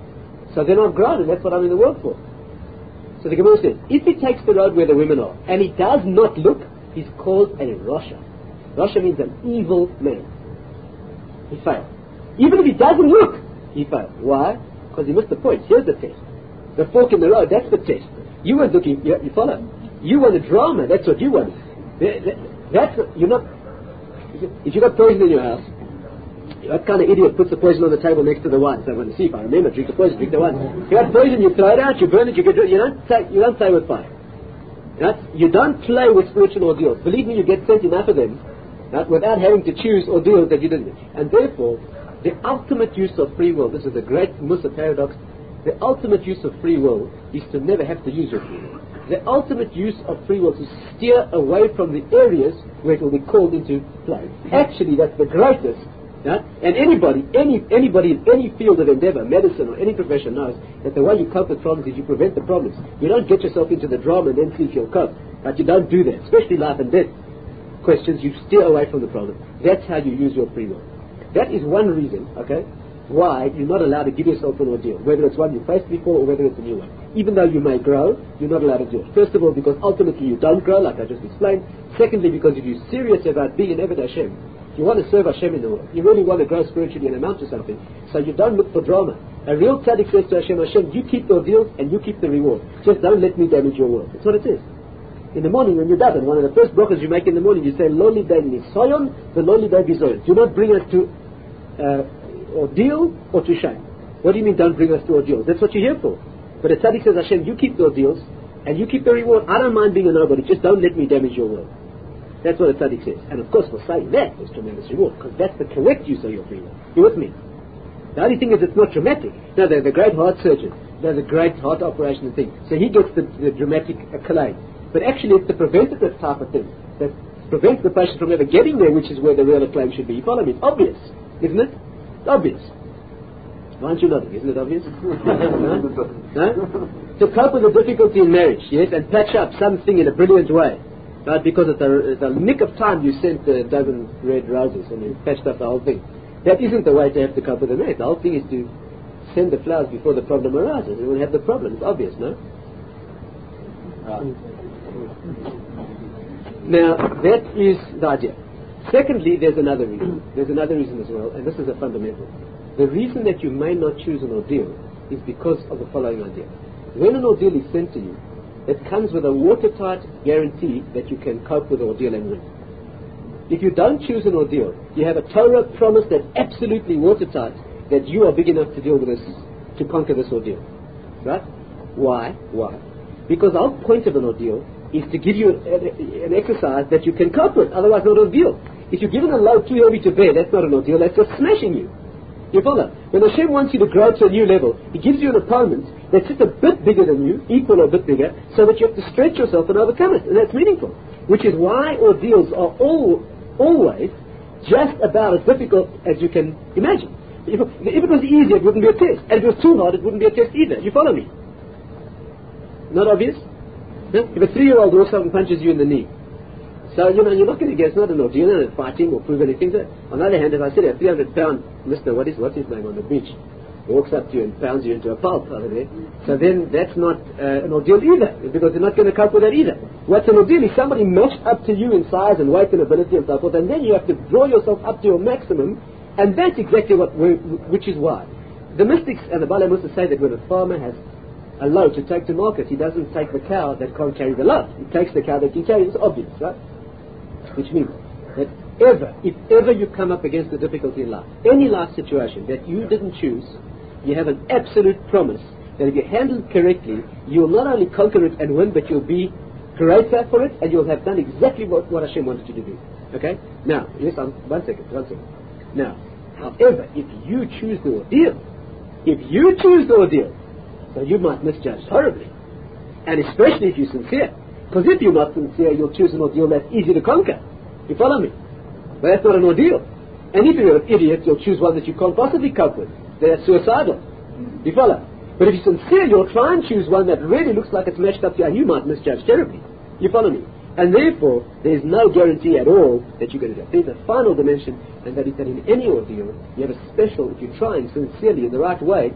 So they're not grown, and that's what I'm in the world for. So the Gemara says, if he takes the road where the women are, and he does not look, he's called a Rasha. Rasha means an evil man. He failed. Even if he doesn't look, he failed. Why? Because he missed the point. Here's the test. The fork in the road, that's the test. You weren't looking, you follow? You want a drama, that's what you want. You're not, if you got poison in your house, what kind of idiot puts the poison on the table next to the wine? So I want to see if I remember, drink the poison, drink the wine. You got poison, you throw it out, you burn it, you don't play with fire. You don't play with spiritual ordeals. Believe me, you get sent enough of them without having to choose ordeals that you didn't. And therefore, the ultimate use of free will, this is a great Musa paradox, the ultimate use of free will is to never have to use your free will. The ultimate use of free will is to steer away from the areas where it will be called into play. Actually, that's the greatest. And anybody in any field of endeavor, medicine or any profession knows that the way you cope with problems is you prevent the problems. You don't get yourself into the drama and then see if you'll cope. But you don't do that, especially life and death questions. You steer away from the problem. That's how you use your free will. That is one reason, okay, why you're not allowed to give yourself an ordeal, whether it's one you faced before or whether it's a new one. Even though you may grow, you're not allowed to do it. First of all, because ultimately you don't grow, like I just explained. Secondly, because if you're serious about being an Eved Hashem, you want to serve Hashem in the world. You really want to grow spiritually and amount to something. So you don't look for drama. A real tzaddik says to Hashem, Hashem, you keep the ordeals and you keep the reward. Just don't let me damage your world. That's what it is. In the morning when you daven, one of the first brachas you make in the morning, you say, Lo lidei nisayon, v'lo lidei bizoyon. Do not bring us to ordeal or to shame. What do you mean don't bring us to ordeals? That's what you're here for. But a tzaddik says, Hashem, you keep the ordeals and you keep the reward. I don't mind being a nobody. Just don't let me damage your world. That's what a tzaddik says. And of course, for saying that, there's tremendous reward, because that's the correct use of your free will. You with me? The only thing is it's not dramatic. No, they're the great heart surgeon. They're the great heart operation and thing. So he gets the dramatic accolade. But actually, it's the preventative type of thing that prevents the patient from ever getting there, which is where the real acclaim should be. You follow me? It's obvious, isn't it? It's obvious. Why aren't you nodding? Isn't it obvious? No? To cope with the difficulty in marriage, yes, and patch up something in a brilliant way. Right, because at the nick of time you sent the dozen red roses and you patched up the whole thing. That isn't the way to have to cope with the marriage. The whole thing is to send the flowers before the problem arises. You won't have the problem. It's obvious, no? Now, that is the idea. Secondly, there's another reason. There's another reason as well, and this is a fundamental. The reason that you may not choose an ordeal is because of the following idea. When an ordeal is sent to you, it comes with a watertight guarantee that you can cope with the ordeal and win. If you don't choose an ordeal, you have a Torah promise that's absolutely watertight that you are big enough to deal with this, to conquer this ordeal. Right? Why? Because the whole point of an ordeal is to give you an exercise that you can cope with, otherwise not an ordeal. If you're given a load too heavy to bear, that's not an ordeal, that's just smashing you. You follow? When Hashem wants you to grow to a new level, He gives you an opponent that's just a bit bigger than you, equal or a bit bigger, so that you have to stretch yourself and overcome it. And that's meaningful. Which is why ordeals are always just about as difficult as you can imagine. If it was easy, it wouldn't be a test. And if it was too hard, it wouldn't be a test either. You follow me? Not obvious? No? If a 3-year-old walks up and punches you in the knee, so, you're not going to get, it's not an ordeal, you're not fighting or prove anything. On the other hand, if I said a 300-pound Mr. What's his name on the beach, walks up to you and pounds you into a pulp over there, so then that's not an ordeal either, because you're not going to cope with that either. What's an ordeal is somebody matched up to you in size and weight and ability and so forth, and then you have to draw yourself up to your maximum, and that's exactly which is why. The mystics and the Bala Musa say that when a farmer has a load to take to market, he doesn't take the cow that can't carry the load. He takes the cow that can carry. It's obvious, right? Which means that if ever you come up against a difficulty in life, any life situation that you didn't choose, you have an absolute promise that if you handle it correctly, you'll not only conquer it and win, but you'll be greater for it, and you'll have done exactly what Hashem wanted you to do. Okay? Now, one second. Now, however, if you choose the ordeal, so you might misjudge horribly, and especially if you're sincere. Because if you're not sincere, you'll choose an ordeal that's easy to conquer. You follow me? But that's not an ordeal. And if you're an idiot, you'll choose one that you can't possibly cope with. That's suicidal. You follow? But if you're sincere, you'll try and choose one that really looks like it's matched up to you, and you might misjudge terribly. You follow me? And therefore, there's no guarantee at all that you're going to do it. There's a final dimension, and that is that in any ordeal, you have a special, if you're trying sincerely in the right way,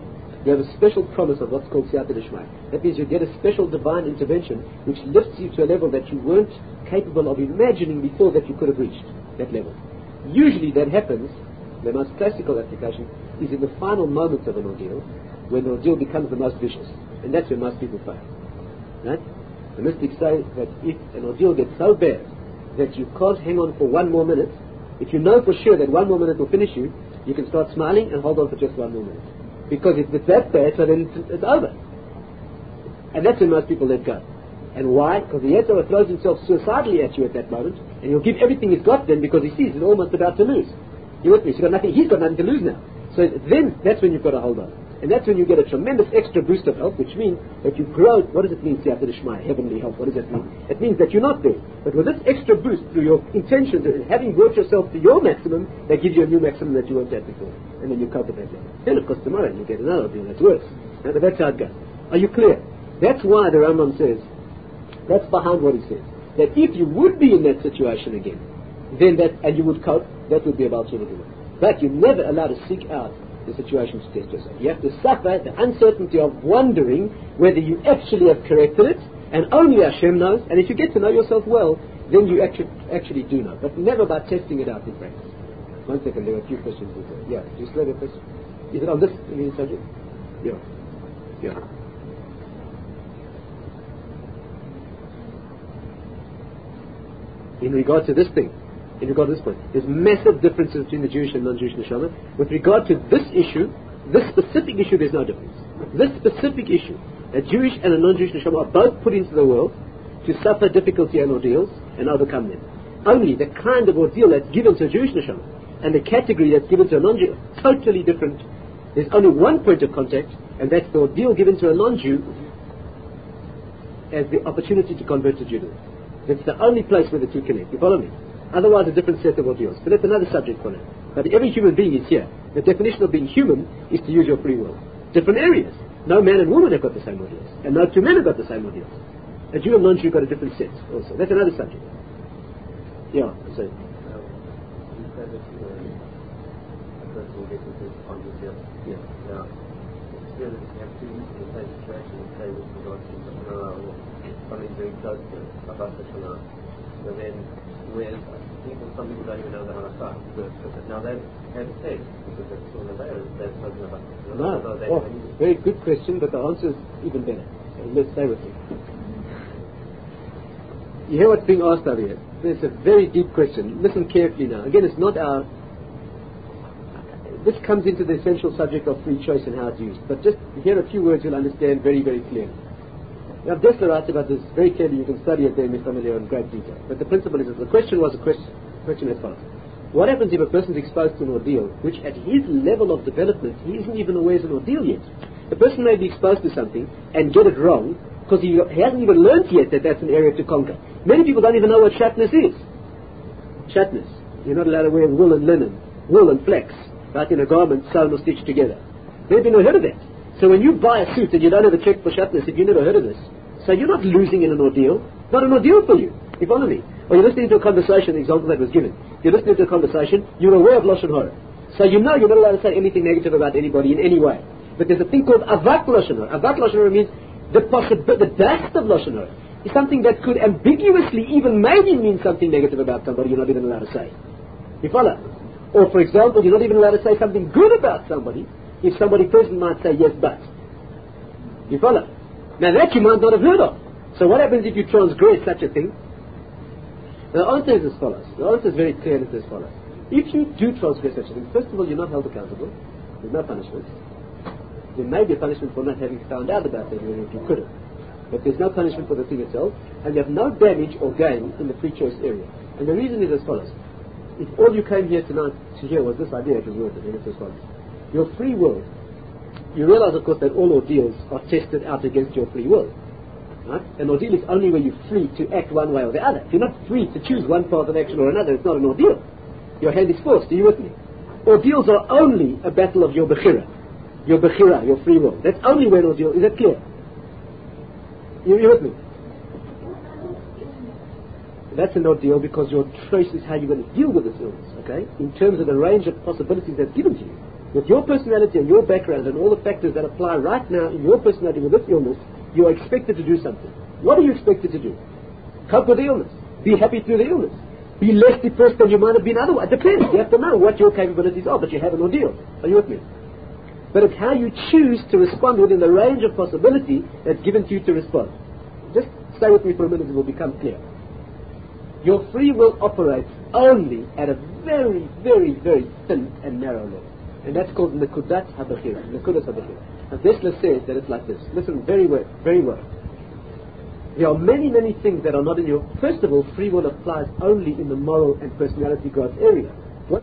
you have a special promise of what's called Siyata D'Shmaya. That means you get a special divine intervention which lifts you to a level that you weren't capable of imagining before that you could have reached that level. Usually that happens, the most classical application is in the final moments of an ordeal, when the ordeal becomes the most vicious. And that's where most people fail. Right? The mystics say that if an ordeal gets so bad that you can't hang on for one more minute, if you know for sure that one more minute will finish you, you can start smiling and hold on for just one more minute. Because if it's that bad, so then it's over. And that's when most people let go. And why? Because the Yetzer throws himself suicidally at you at that moment, and he'll give everything he's got then because he sees he's almost about to lose. You with me? He's got nothing to lose now. So then, that's when you've got to hold on. And that's when you get a tremendous extra boost of help, which means that you grow. What does it mean, Siyata D'Shmaya, heavenly help? What does that mean? It means that you're not there. But with this extra boost through your intentions and having brought yourself to your maximum, that gives you a new maximum that you weren't at before. And then you cope with that level. Then, of course, tomorrow you get another deal that's worse. But that's how it goes. Are you clear? That's why the Rambam says, that's behind what he says, that if you would be in that situation again, then that, and you would cope, that would be about Shuvah. But you're never allowed to seek out the situation to test yourself. You have to suffer the uncertainty of wondering whether you actually have corrected it, and only Hashem knows. And if you get to know yourself well, then you actually do know. But never by testing it out in practice. 1 second, there were a few questions. Yeah, just let it. Is it on this subject? Yeah. In regard to this thing, in regard to this point, there's massive differences between the Jewish and non-Jewish neshama. With regard to this issue, this specific issue, there's no difference. This specific issue, a Jewish and a non-Jewish neshama are both put into the world to suffer difficulty and ordeals and overcome them. Only the kind of ordeal that's given to a Jewish neshama and the category that's given to a non-Jew, totally different. There's only one point of contact, and that's the ordeal given to a non-Jew as the opportunity to convert to Judaism. It's the only place where the two connect. You follow me? Otherwise, a different set of ordeals. But that's another subject for now. But every human being is here. The definition of being human is to use your free will. Different areas. No man and woman have got the same ordeals. And no two men have got the same ordeals. A Jew and non-Jew got a different set also. That's another subject. Yeah, so. You said that a person will get into this ordeal. Yeah. Now, it's clear that if you have two in the same situation, say with regards to Shana or something very close to about the Shana, so then some people don't even know the halakha. Now they have sex because that's all they've spoken about. No. Very good question, but the answer is even better. So let's stay with it. You hear what's being asked over here? It's a very deep question. Listen carefully now. Again, it's not our... This comes into the essential subject of free choice and how it's used. But just hear a few words you'll understand very, very clearly. Now, Dessler writes about this very clearly. You can study it there in Mifamilya in great detail. But the principle is that the question was a question as follows. What happens if a person is exposed to an ordeal, which at his level of development, he isn't even aware is an ordeal yet? The person may be exposed to something and get it wrong because he hasn't even learned yet that that's an area to conquer. Many people don't even know what shatnez is. Shatnez. You're not allowed to wear wool and linen, wool and flax, right, in a garment sewn or stitched together. They've never heard of that. So when you buy a suit and you don't have a check for shatnez, if you've never heard of this, so you're not losing in an ordeal. It's not an ordeal for you. You follow me? Or you're listening to a conversation, the example that was given. You're listening to a conversation, you're aware of Lashon Hara. So you know you're not allowed to say anything negative about anybody in any way. But there's a thing called Avak Lashon Hara. Avak Lashon Hara means the dust of Lashon Hara. It's something that could ambiguously even maybe mean something negative about somebody you're not even allowed to say. You follow? Or for example, you're not even allowed to say something good about somebody if somebody present might say yes but. You follow? Now that you might not have heard of. So what happens if you transgress such a thing? The answer is as follows. The answer is very clear and it's as follows. If you do transgress such a thing, first of all, you're not held accountable. There's no punishment. There may be a punishment for not having found out about that if you couldn't. But there's no punishment for the thing itself, and you have no damage or gain in the free choice area. And the reason is as follows. If all you came here tonight to hear was this idea, it was worth it, and it's as follows. Your free will, you realize, of course, that all ordeals are tested out against your free will. Right? An ordeal is only when you're free to act one way or the other. If you're not free to choose one path of action or another, it's not an ordeal. Your hand is forced. Are you with me? Ordeals are only a battle of your bechira. Your bechira, your free will. That's only when ordeal. Is that clear? You with me? That's an ordeal because your choice is how you're going to deal with this illness, okay? In terms of the range of possibilities that's given to you. with your personality and your background and all the factors that apply right now in your personality with this illness, you are expected to do something. What are you expected to do? Cope with the illness. Be happy through the illness. Be less depressed than you might have been otherwise. It depends. You have to know what your capabilities are, but you have an ordeal. Are you with me? But it's how you choose to respond within the range of possibility that's given to you to respond. Just stay with me for a minute, it will become clear. Your free will operates only at a very, very, very thin and narrow level. And that's called Nekudat HaBechira. Nekudat HaBechira. And Dessler says that it's like this. Listen very well, very well. There are many, many things that are not in your... First of all, free will applies only in the moral and personality growth area. What?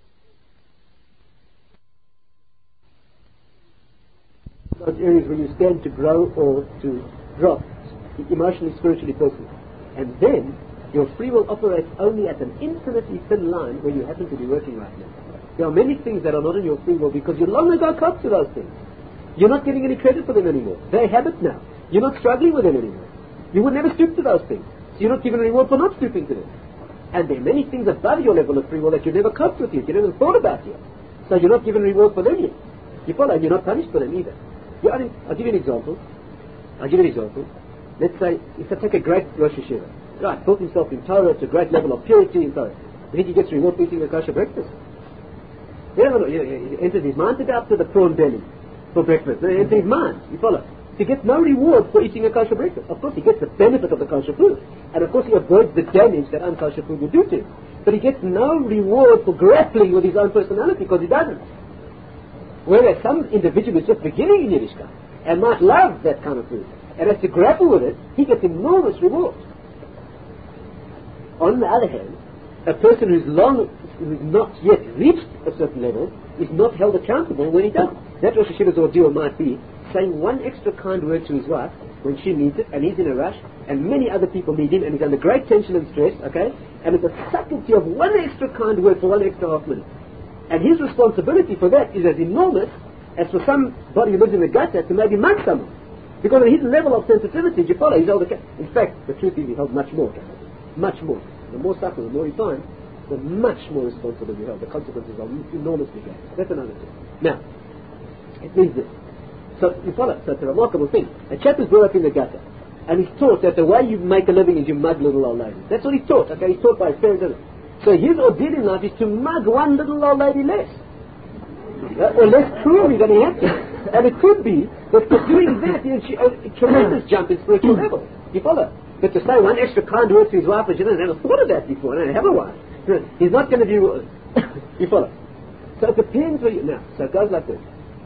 Those areas where you stand to grow or to drop, emotionally, spiritually, personally. And then, your free will operates only at an infinitely thin line where you happen to be working right now. There are many things that are not in your free will because you long ago coped to those things. You're not getting any credit for them anymore. They're habit now. You're not struggling with them anymore. You would never stoop to those things. So you're not given a reward for not stooping to them. And there are many things above your level of free will that you never coped with yet. You never thought about yet. So you're not given a reward for them yet. You follow, and you're not punished for them either. I'll give you an example. Let's say, if I take a great Rosh Hashiva, right, built himself in Torah to a great level of purity in Torah, I think he gets reward for eating a kosher breakfast. He enters his mind to go up to the prawn belly for breakfast. It enters his mind. You follow? He gets no reward for eating a kosher breakfast. Of course, he gets the benefit of the kosher food. And of course, he avoids the damage that unkosher food would do to him. But he gets no reward for grappling with his own personality because he doesn't. Whereas some individual is just beginning in Yiddishkeit and might love that kind of food and has to grapple with it, he gets enormous reward. On the other hand, a person who's not yet reached a certain level is not held accountable when he does. That Rosh Hashiva's ordeal might be saying one extra kind word to his wife when she needs it and he's in a rush and many other people need him and he's under great tension and stress, okay? And it's a subtlety of one extra kind word for one extra half minute. And his responsibility for that is as enormous as for somebody who lives in the gutter to maybe mug someone. Because of his level of sensitivity, you follow, he's held accountable. In fact, the truth is he held much more accountable. Much more. The more subtle, the more refined, the much more responsible you held. The consequences are enormously great. That's another thing. Now, it means this. So you follow. So it's a remarkable thing. A chap is brought up in the gutter, and he's taught that the way you make a living is you mug little old ladies. That's what he's taught. Okay, he's taught by his parents. So his ordeal in life is to mug one little old lady less. Or less cruelly than he has to. And it could be that for doing that is a tremendous jump in spiritual level. You follow? But to say one extra kind word to his wife, and she doesn't ever thought of that before, and I have a wife. He's not going to do. You follow? So it depends where you. Now, so it goes like this.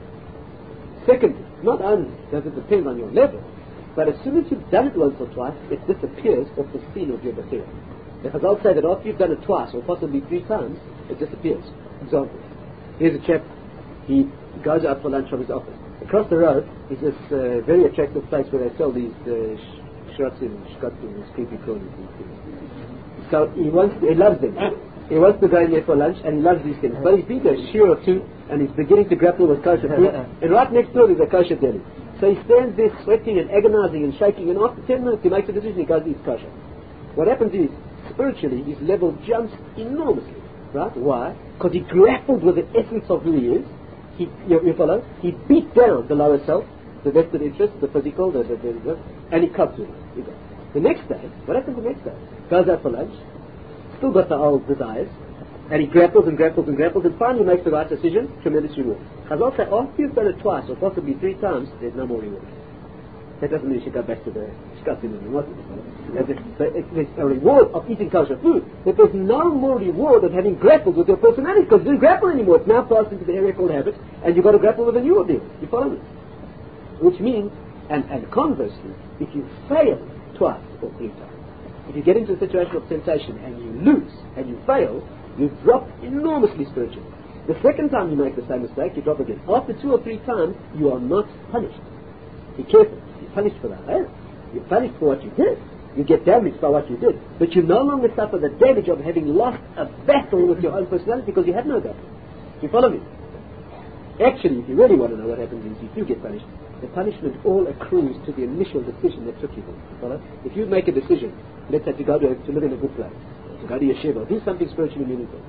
Secondly, not only does it depend on your level, but as soon as you've done it once or twice, it disappears off the scene of your material. Because I'll say that after you've done it twice, or possibly 3 times, it disappears. Example. Here's a chap, he goes out for lunch from his office. Across the road is this very attractive place where they sell these shrotzim, creepy crawlies, these things. So he loves them. He wants to go in there for lunch, and he loves these things. But he's been there a year or two, and he's beginning to grapple with kosher food. And right next door is a kosher deli. So he stands there sweating and agonizing and shaking, and after 10 minutes he makes a decision, he goes and eats kosher. What happens is, spiritually, his level jumps enormously. Right? Why? Because he grappled with the essence of who he is. You follow? He beat down the lower self, the vested interest, the physical, and he coped with it. The next day, what happens the next day? Goes out for lunch, still got the old desires, and he grapples and grapples and grapples, and finally makes the right decision, tremendous reward. Chazal say, after you've done it twice, or possibly 3 times, there's no more reward. That doesn't mean you should go back to the shkatzim and what. There's a reward of eating kosher food, but there's no more reward of having grappled with your personality, because you don't grapple anymore. It's now passed into the area called habit, and you've got to grapple with a new ordeal. You follow me? Which means, and conversely, if you fail twice or 3 times, if you get into a situation of temptation and you lose and you fail, you drop enormously spiritually. The second time you make the same mistake, you drop again. After 2 or 3 times, you are not punished. Be careful. You're punished for that. Eh? You're punished for what you did. You get damaged by what you did. But you no longer suffer the damage of having lost a battle with your own personality because you had no battle. You follow me? Actually, if you really want to know what happens is you do get punished. The punishment all accrues to the initial decision that took you there. You follow? If you make a decision, let's say to live in a good place, to go to yeshiva, do something spiritually meaningful, to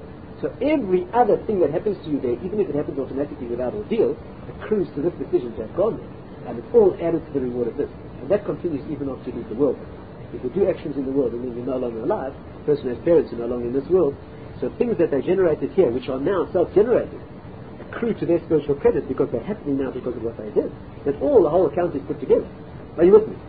So every other thing that happens to you there, even if it happens automatically without ordeal, accrues to this decision to have gone there. And it's all added to the reward of this. And that continues even after you leave the world. If you do actions in the world and then you're no longer alive, the person has parents who are no longer in this world, so things that they generated here, which are now self-generated, accrue to their spiritual credit because they're happening now because of what they did. That all, the whole account is put together. Are you with me?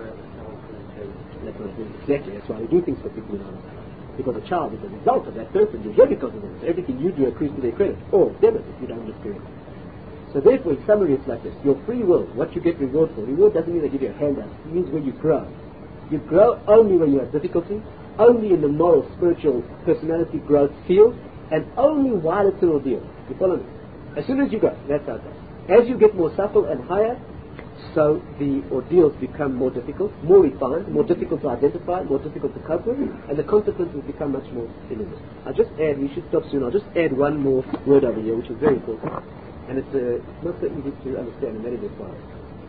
That's what I do. Exactly. That's why we do things for people who are not alive. Because a child is a result of that person. You're here because of them. So everything you do accrues to their credit. Or debit if you don't experience it. So therefore, in summary, it's like this. Your free will, what you get reward for. Reward doesn't mean they give you a handout. It means where you grow. You grow only when you have difficulty, only in the moral, spiritual, personality growth field, and only while it's an ordeal. You follow me? As soon as you go, that's how it goes. As you get more subtle and higher, so the ordeals become more difficult, more refined, more difficult to identify, more difficult to cope with, and the consequences become much more imminent. I'll just add, we should stop soon, I'll just add one more word over here, which is very important, and it's not so easy to understand, and that is as follows.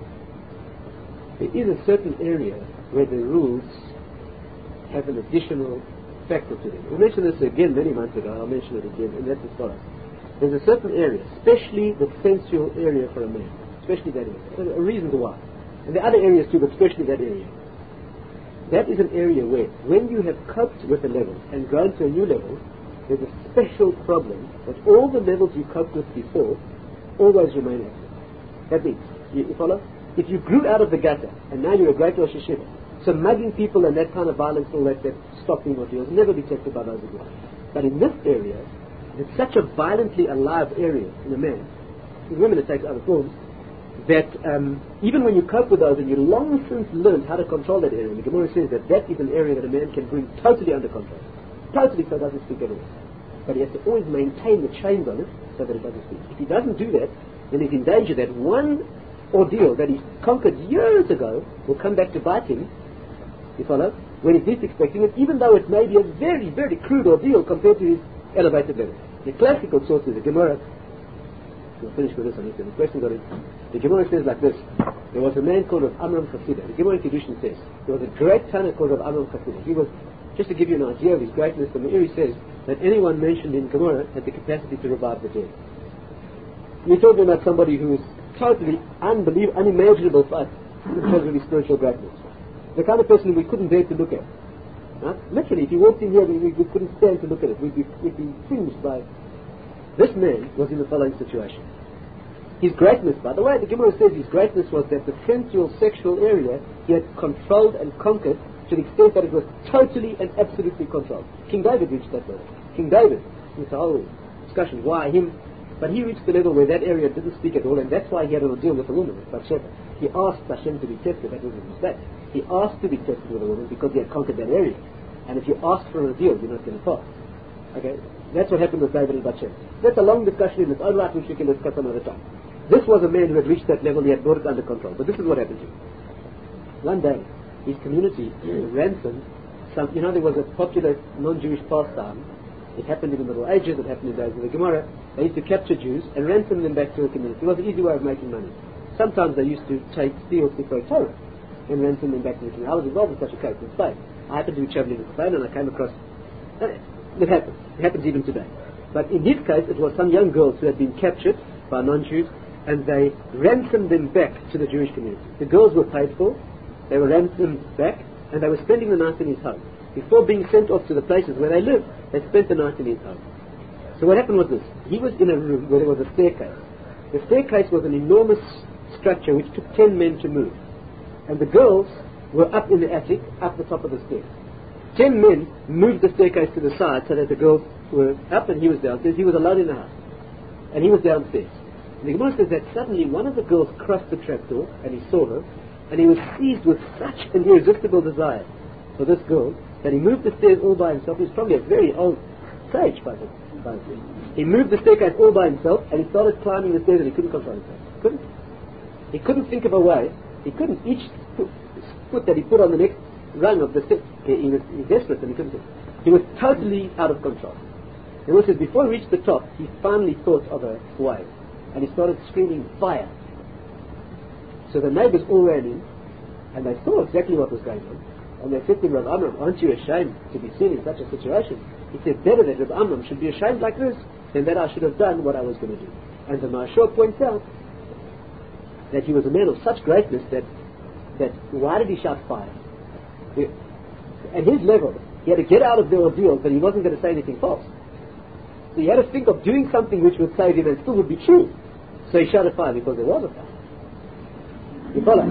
There is a certain area where the rules have an additional factor to them. We mentioned this again many months ago, I'll mention it again, and that's as follows. There's a certain area, especially the sensual area for a man, especially that area, reasons why. And the other areas too, but especially that area. That is an area where, when you have coped with a level and grown to a new level, there's a special problem that all the levels you coped with before always remain active. That means, you follow? If you grew out of the gutter and now you're a great Rosh Hashiva, so mugging people and that kind of violence, all that stop being ordeals, never be tested by those who do. But in this area, it's such a violently alive area in a man, in women it takes other forms, that even when you cope with those and you long since learned how to control that area, and the Gemara says that that is an area that a man can bring totally under control. Totally, so it doesn't speak at all. But he has to always maintain the chains on it so that it doesn't speak. If he doesn't do that, then he's in danger that one ordeal that he conquered years ago will come back to bite him, you follow, when he's least expecting it, even though it may be a very, very crude ordeal compared to his elevated level. The classical source is the Gemara. We'll finish with this on the question got it. The Gemara says like this. There was a man called Amram Chasida. The Gemara in Kiddushin says there was a great Tana called Amram Chasida. He was, just to give you an idea of his greatness, the Meiri says that anyone mentioned in Gemara had the capacity to revive the dead. We're talking about somebody who is totally unimaginable for us in terms of his spiritual greatness. The kind of person we couldn't bear to look at. Huh? Literally, if he walked in here, we couldn't stand to look at it. We'd be singed by. This man was in the following situation. His greatness, by the way, the Gemara says his greatness was that the sensual, sexual area he had controlled and conquered to the extent that it was totally and absolutely controlled. King David reached that level. King David, it's a whole discussion, why him? But he reached the level where that area didn't speak at all, and that's why he had an ordeal with a woman, with Bathsheba. He asked Hashem to be tested, that was his mistake. He asked to be tested with a woman because he had conquered that area. And if you ask for an ordeal, you're not going to pass. Okay? That's what happened with David and Bathsheba. That's a long discussion in its own right, which we can discuss another time. This was a man who had reached that level, he had brought it under control. But this is what happened to him. One day, his community ransomed some, there was a popular non-Jewish pastime. It happened in the Middle Ages, it happened in the days of the Gemara. They used to capture Jews and ransom them back to the community. It was an easy way of making money. Sometimes they used to steal Sefer Torah and ransom them back to the community. I was involved in such a case in Spain. I happened to be traveling in Spain and I came across. It happens. It happens even today. But in his case, it was some young girls who had been captured by non-Jews, and they ransomed them back to the Jewish community. The girls were paid for, they were ransomed back, and they were spending the night in his home. Before being sent off to the places where they lived, they spent the night in his home. So what happened was this. He was in a room where there was a staircase. The staircase was an enormous structure which took 10 men to move. And the girls were up in the attic, up the top of the stairs. 10 men moved the staircase to the side so that the girls were up and he was downstairs. He was alone in the house. And he was downstairs. And the Gemara says that suddenly one of the girls crossed the trapdoor and he saw her, and he was seized with such an irresistible desire for this girl that he moved the stairs all by himself. He was probably a very old sage by the way. He moved the staircase all by himself and he started climbing the stairs and he couldn't control himself. He couldn't think of a way. He couldn't. Each foot that he put on the next rung of the stairs, he was desperate and he couldn't. He was totally out of control. And he says before he reached the top, he finally thought of a way. And he started screaming, fire. So the neighbors all ran in, and they saw exactly what was going on. And they said to him, Rav Amram, aren't you ashamed to be seen in such a situation? He said, better that Rabbi Amram should be ashamed like this than that I should have done what I was going to do. And the Maharsha points out that he was a man of such greatness that why did he shout fire? At his level, he had to get out of the ordeal, but he wasn't going to say anything false. So he had to think of doing something which would save him and still would be true. So he shouted fire because there was a fire. You follow?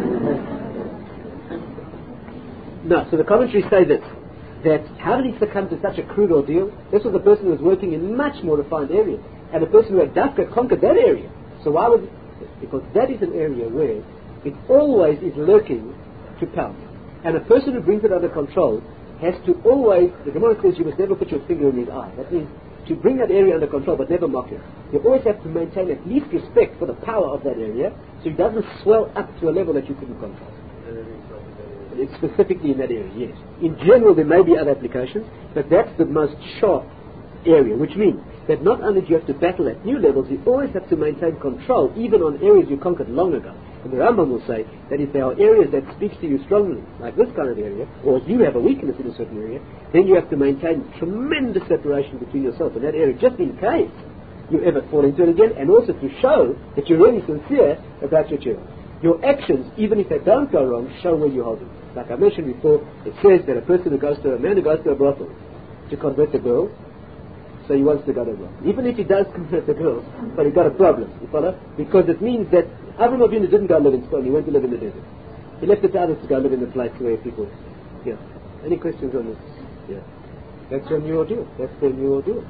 No, so the commentaries say this, that how did he succumb to such a crude ordeal? This was a person who was working in much more refined areas, and a person who had Dafka conquered that area. So why was it? Because that is an area where it always is lurking to pounce. And a person who brings it under control has to always, the Gemara says you must never put your finger in his eye. That means to bring that area under control but never mock it. You always have to maintain at least respect for the power of that area so it doesn't swell up to a level that you couldn't control. It's specifically in that area, yes. In general there may be other applications, but that's the most sharp area, which means that not only do you have to battle at new levels, you always have to maintain control even on areas you conquered long ago. And the Rambam will say that if there are areas that speaks to you strongly, like this kind of area, or you have a weakness in a certain area, then you have to maintain tremendous separation between yourself and that area, just in case you ever fall into it again, and also to show that you're really sincere about your children. Your actions, even if they don't go wrong, show where you're holding. Like I mentioned before, it says that a man who goes to a brothel to convert a girl, so he wants to go to a brothel. Even if he does convert the girl, but he got a problem, you follow? Because it means that Avram Avinu didn't go live in stone, he went to live in the desert. He left it to others to go live in the place where people, yeah. Any questions on this? Yeah. That's your new ordeal. That's their new ordeal.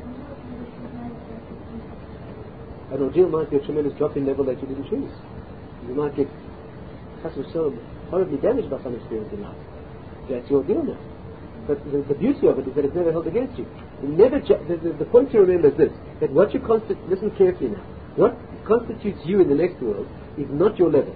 An ordeal might be a tremendous drop in level that you didn't choose. You might get so horribly damaged by some experience in life. That's your ordeal now. But the beauty of it is that it's never held against you. The point to remember is this, that what you listen carefully now, what constitutes you in the next world is not your level.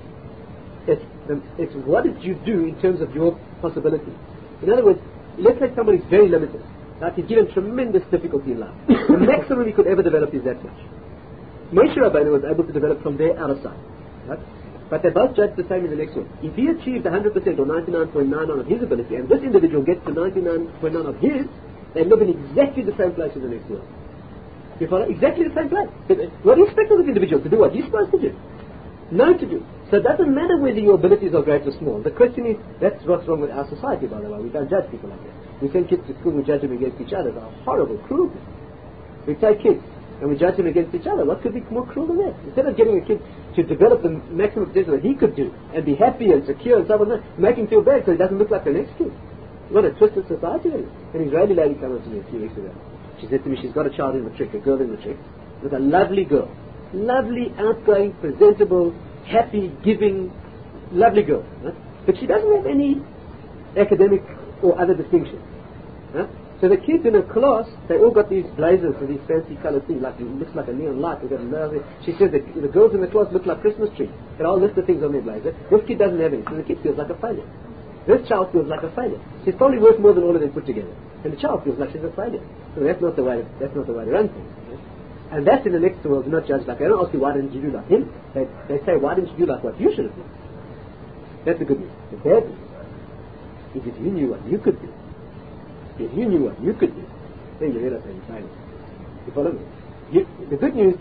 It's what did you do in terms of your possibilities. In other words, let's say somebody's very limited. Like he's given tremendous difficulty in life. The maximum he could ever develop is that much. Moshe Rabbeinu was able to develop from there out of sight. Right? But they're both judged the same in the next one. If he achieved 100% or 99.99 of his ability, and this individual gets to 99.9 of his, they live in exactly the same place in the next world. You follow? Exactly the same place. What do you expect of this individual to do? What he's supposed to do? No to do. So it doesn't matter whether your abilities are great or small. The question is, that's what's wrong with our society, by the way. We don't judge people like that. We send kids to school, we judge them against each other. That's horrible, cruel. We take kids and we judge them against each other. What could be more cruel than that? Instead of getting a kid to develop the maximum potential that he could do and be happy and secure and so on, make him feel bad so he doesn't look like the next kid. What a twisted society it is. An Israeli lady came up to me a few weeks ago. She said to me she's got a child in Matric, a girl in Matric, with a lovely girl. Lovely, outgoing, presentable, happy, giving, lovely girl. Right? But she doesn't have any academic or other distinction. Right? So the kids in her class, they all got these blazers with these fancy colored things, like it looks like a neon light. She said that the girls in the class look like Christmas trees. Got all list of things on their blazer. This kid doesn't have any, so the kid feels like a failure. This child feels like a failure. She's probably worth more than all of them put together. And the child feels like she's a failure. So that's not the way to run things. Right? And that's in the next world, not judged like. They don't ask you why didn't you do like him. They say why didn't you do like what you should have done. That's the good news. The bad news is if you knew what you could do, if you knew what you could do, then you realize that you're failing. You follow me? The good news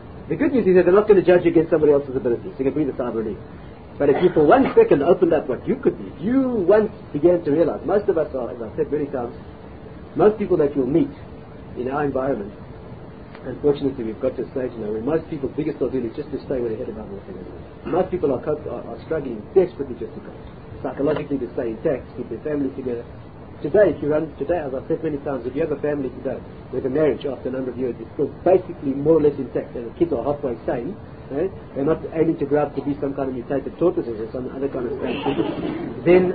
is that they're not going to judge you against somebody else's ability. So you can breathe a sigh of relief. But if you for 1 second opened up what you could do, if you once began to realize, most of us are, as I've said many times, most people that you'll meet in our environment, unfortunately we've got to a stage now where most people's biggest ordeal is just to stay where they head about walking. Most people are struggling desperately just to cope, psychologically to stay intact, keep their family together. Today, as I've said many times, if you have a family today with a marriage after a number of years, it's still basically more or less intact, and the kids are halfway sane. Right? They're not aiming to grow up to be some kind of mutated tortoises or some other kind of thing. Then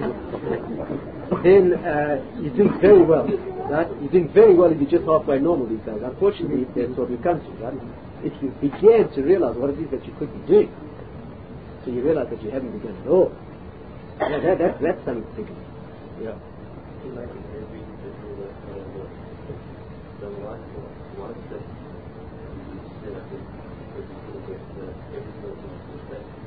you're doing very well. Right? You're doing very well if you're just halfway normal these days. Unfortunately, that's what we've come to. Right? If you began to realize what it is that you could be doing, so you realize that you haven't begun at all. That's something to think about. Yeah.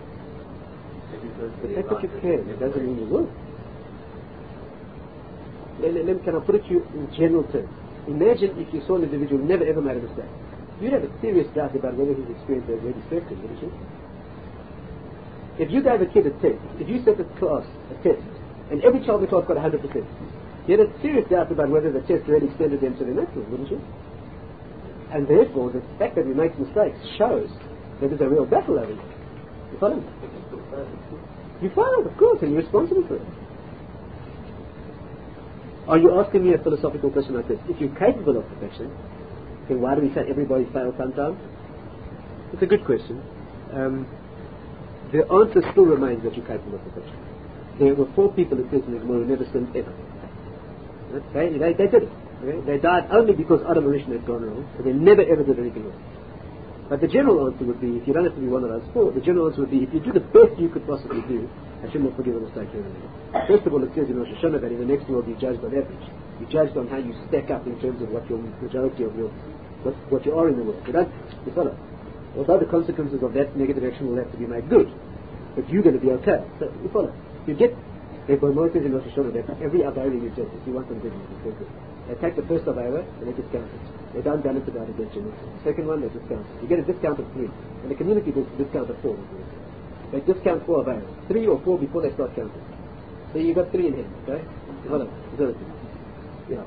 But that's what you can. It doesn't mean you will. can I put it to you in general terms? Imagine if you saw an individual who never ever made a mistake. You'd have a serious doubt about whether his experience was really certain, wouldn't you? If you gave a kid a test, if you set a class a test, and every child in the class got 100%, you had a serious doubt about whether the test really extended them to their maximum, wouldn't you? And therefore, the fact that we make mistakes shows that there's a real battle over here. You follow me? You failed, of course, and you're responsible for it. Are you asking me a philosophical question like this? If you're capable of perfection, then why do we say everybody fails sometimes? It's a good question. The answer still remains that you're capable of perfection. There were 4 people in prison who never sinned ever. They did it. Okay? They died only because Adam Rishon had gone wrong, so they never ever did anything wrong. But the general answer would be, if you don't have to be one of those 4, the general answer would be, if you do the best you could possibly do, Hashem will forgive a mistake here and there. First of all, it says in Rosh Hashanah that in the next world you're judged on average. You're judged on how you stack up in terms of what your majority of your, what you are in the world. You follow? Although the consequences of that negative action will have to be made good, but you're going to be okay. So you follow? You get, therefore, Moses says in Rosh Hashanah that every Avera you judge, if you want them good, you good. They take the first Avera and they discount it. They don't balance it out against you. The second one, they discount it. You get a discount of 3. And the community does a discount of 4. They discount 4 Avera. 3 or 4 before they start counting. So you got 3 in hand, okay? Hold on. Yeah.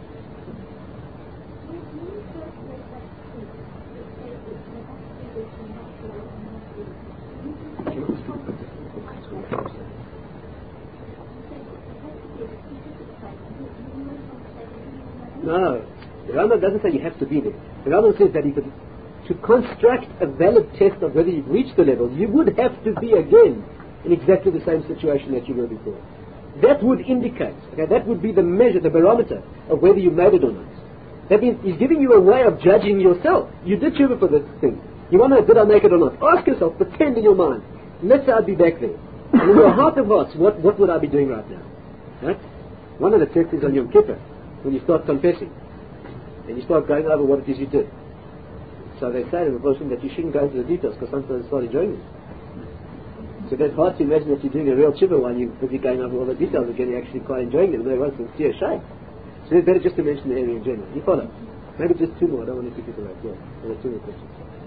No, the Rambam doesn't say you have to be there. The Rambam says that to construct a valid test of whether you've reached the level, you would have to be again in exactly the same situation that you were before. That would indicate, okay, that would be the measure, the barometer of whether you made it or not. That means he's giving you a way of judging yourself. You did tshuva for this thing. You want to know, did I make it or not? Ask yourself, pretend in your mind, let's say I'd be back there. And in your heart of hearts, what would I be doing right now? Right? One of the tests is on Yom Kippur, when you start confessing, and you start going over what it is you did. So they say in the version that you shouldn't go into the details, because sometimes you start enjoying it. So it's hard to imagine that you're doing a real tshuva while you're busy going over all the details again, you're actually quite enjoying them, and they won't sincere shame. So it's better just to mention the area in general. You follow? Maybe just 2 more, I don't want to keep people like that. There are 2 more questions.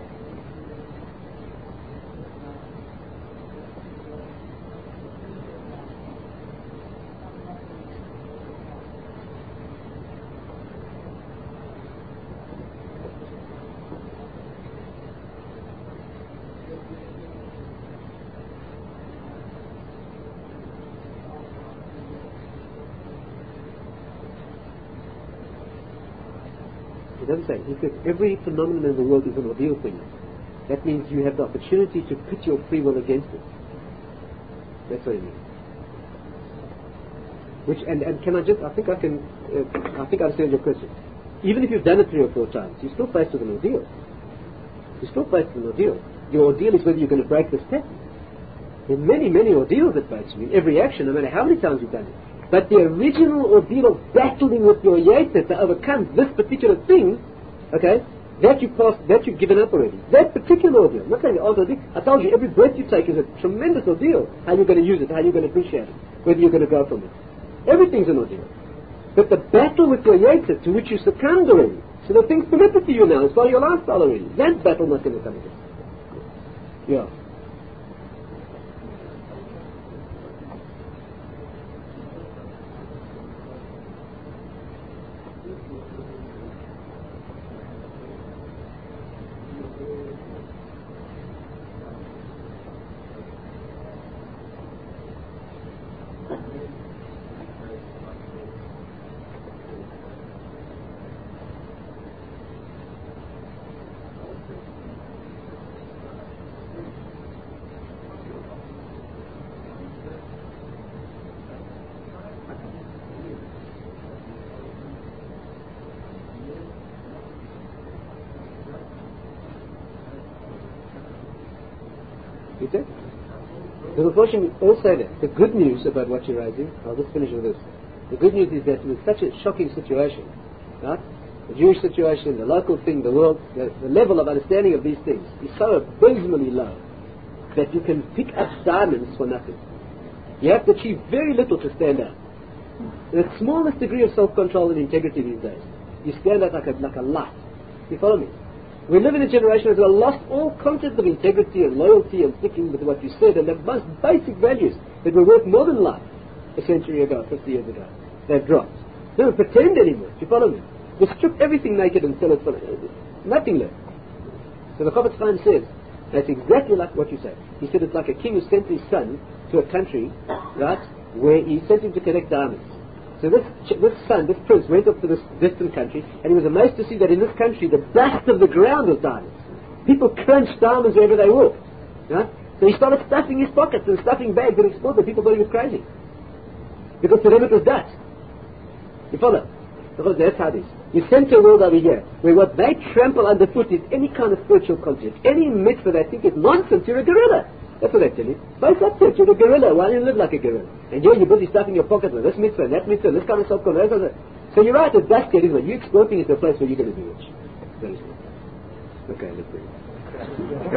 It doesn't say. He says every phenomenon in the world is an ordeal for you. That means you have the opportunity to put your free will against it. That's what it means. Which and can I just? I think I understand your question. Even if you've done it 3 or 4 times, you're still faced with an ordeal. You're still faced with an ordeal. Your ordeal is whether you're going to break this pattern. There are many, many ordeals that face you in every action, no matter how many times you've done it. But the original ordeal of battling with your yetzer to overcome this particular thing, okay, that you've given up already. That particular ordeal. I'm not saying the ordeal. I told you, every breath you take is a tremendous ordeal. How you're going to use it, how you're going to appreciate it, whether you're going to go from it. Everything's an ordeal. But the battle with your yetzer, to which you succumbed already, so the thing's permitted to you now, it's part of your lifestyle already. That battle not going to come again. Yeah. The Mephoshim all say that. The good news about what you're raising, I'll just finish with this. The good news is that with such a shocking situation, right? The Jewish situation, the local thing, the world, the level of understanding of these things is so abysmally low that you can pick up diamonds for nothing. You have to achieve very little to stand out. The smallest degree of self-control and integrity these days. You stand out like a light. You follow me? We live in a generation that has lost all concept of integrity and loyalty and sticking with what you said, and the most basic values that were worth more than life a century ago, 50 years ago. They've dropped. They don't pretend anymore. Do you follow me? They strip everything naked and sell it for nothing left. So the Chofetz Chaim says, that's exactly like what you say. He said it's like a king who sent his son to a country, right, where he sent him to collect diamonds. So this son, this prince, went up to this distant country, and he was amazed to see that in this country the dust of the ground was diamonds. People crunched diamonds wherever they walked. Right? So he started stuffing his pockets and stuffing bags and exported them. People thought he was crazy. Because to them it was dust. You follow? Because that's how it is. You sent to a world over here where what they trample underfoot is any kind of spiritual concept. Any mitzvah they think is nonsense, you're a gorilla. That's what they tell you. Face up to it, you're a gorilla. Why don't you live like a gorilla? And you're busy stuffing your pocket with this mitzvah and that mitzvah, and this kind of self-control. So you're right, it's dust getting, you're exporting it to a place where you're going to be rich. Very simple. Okay, let's go.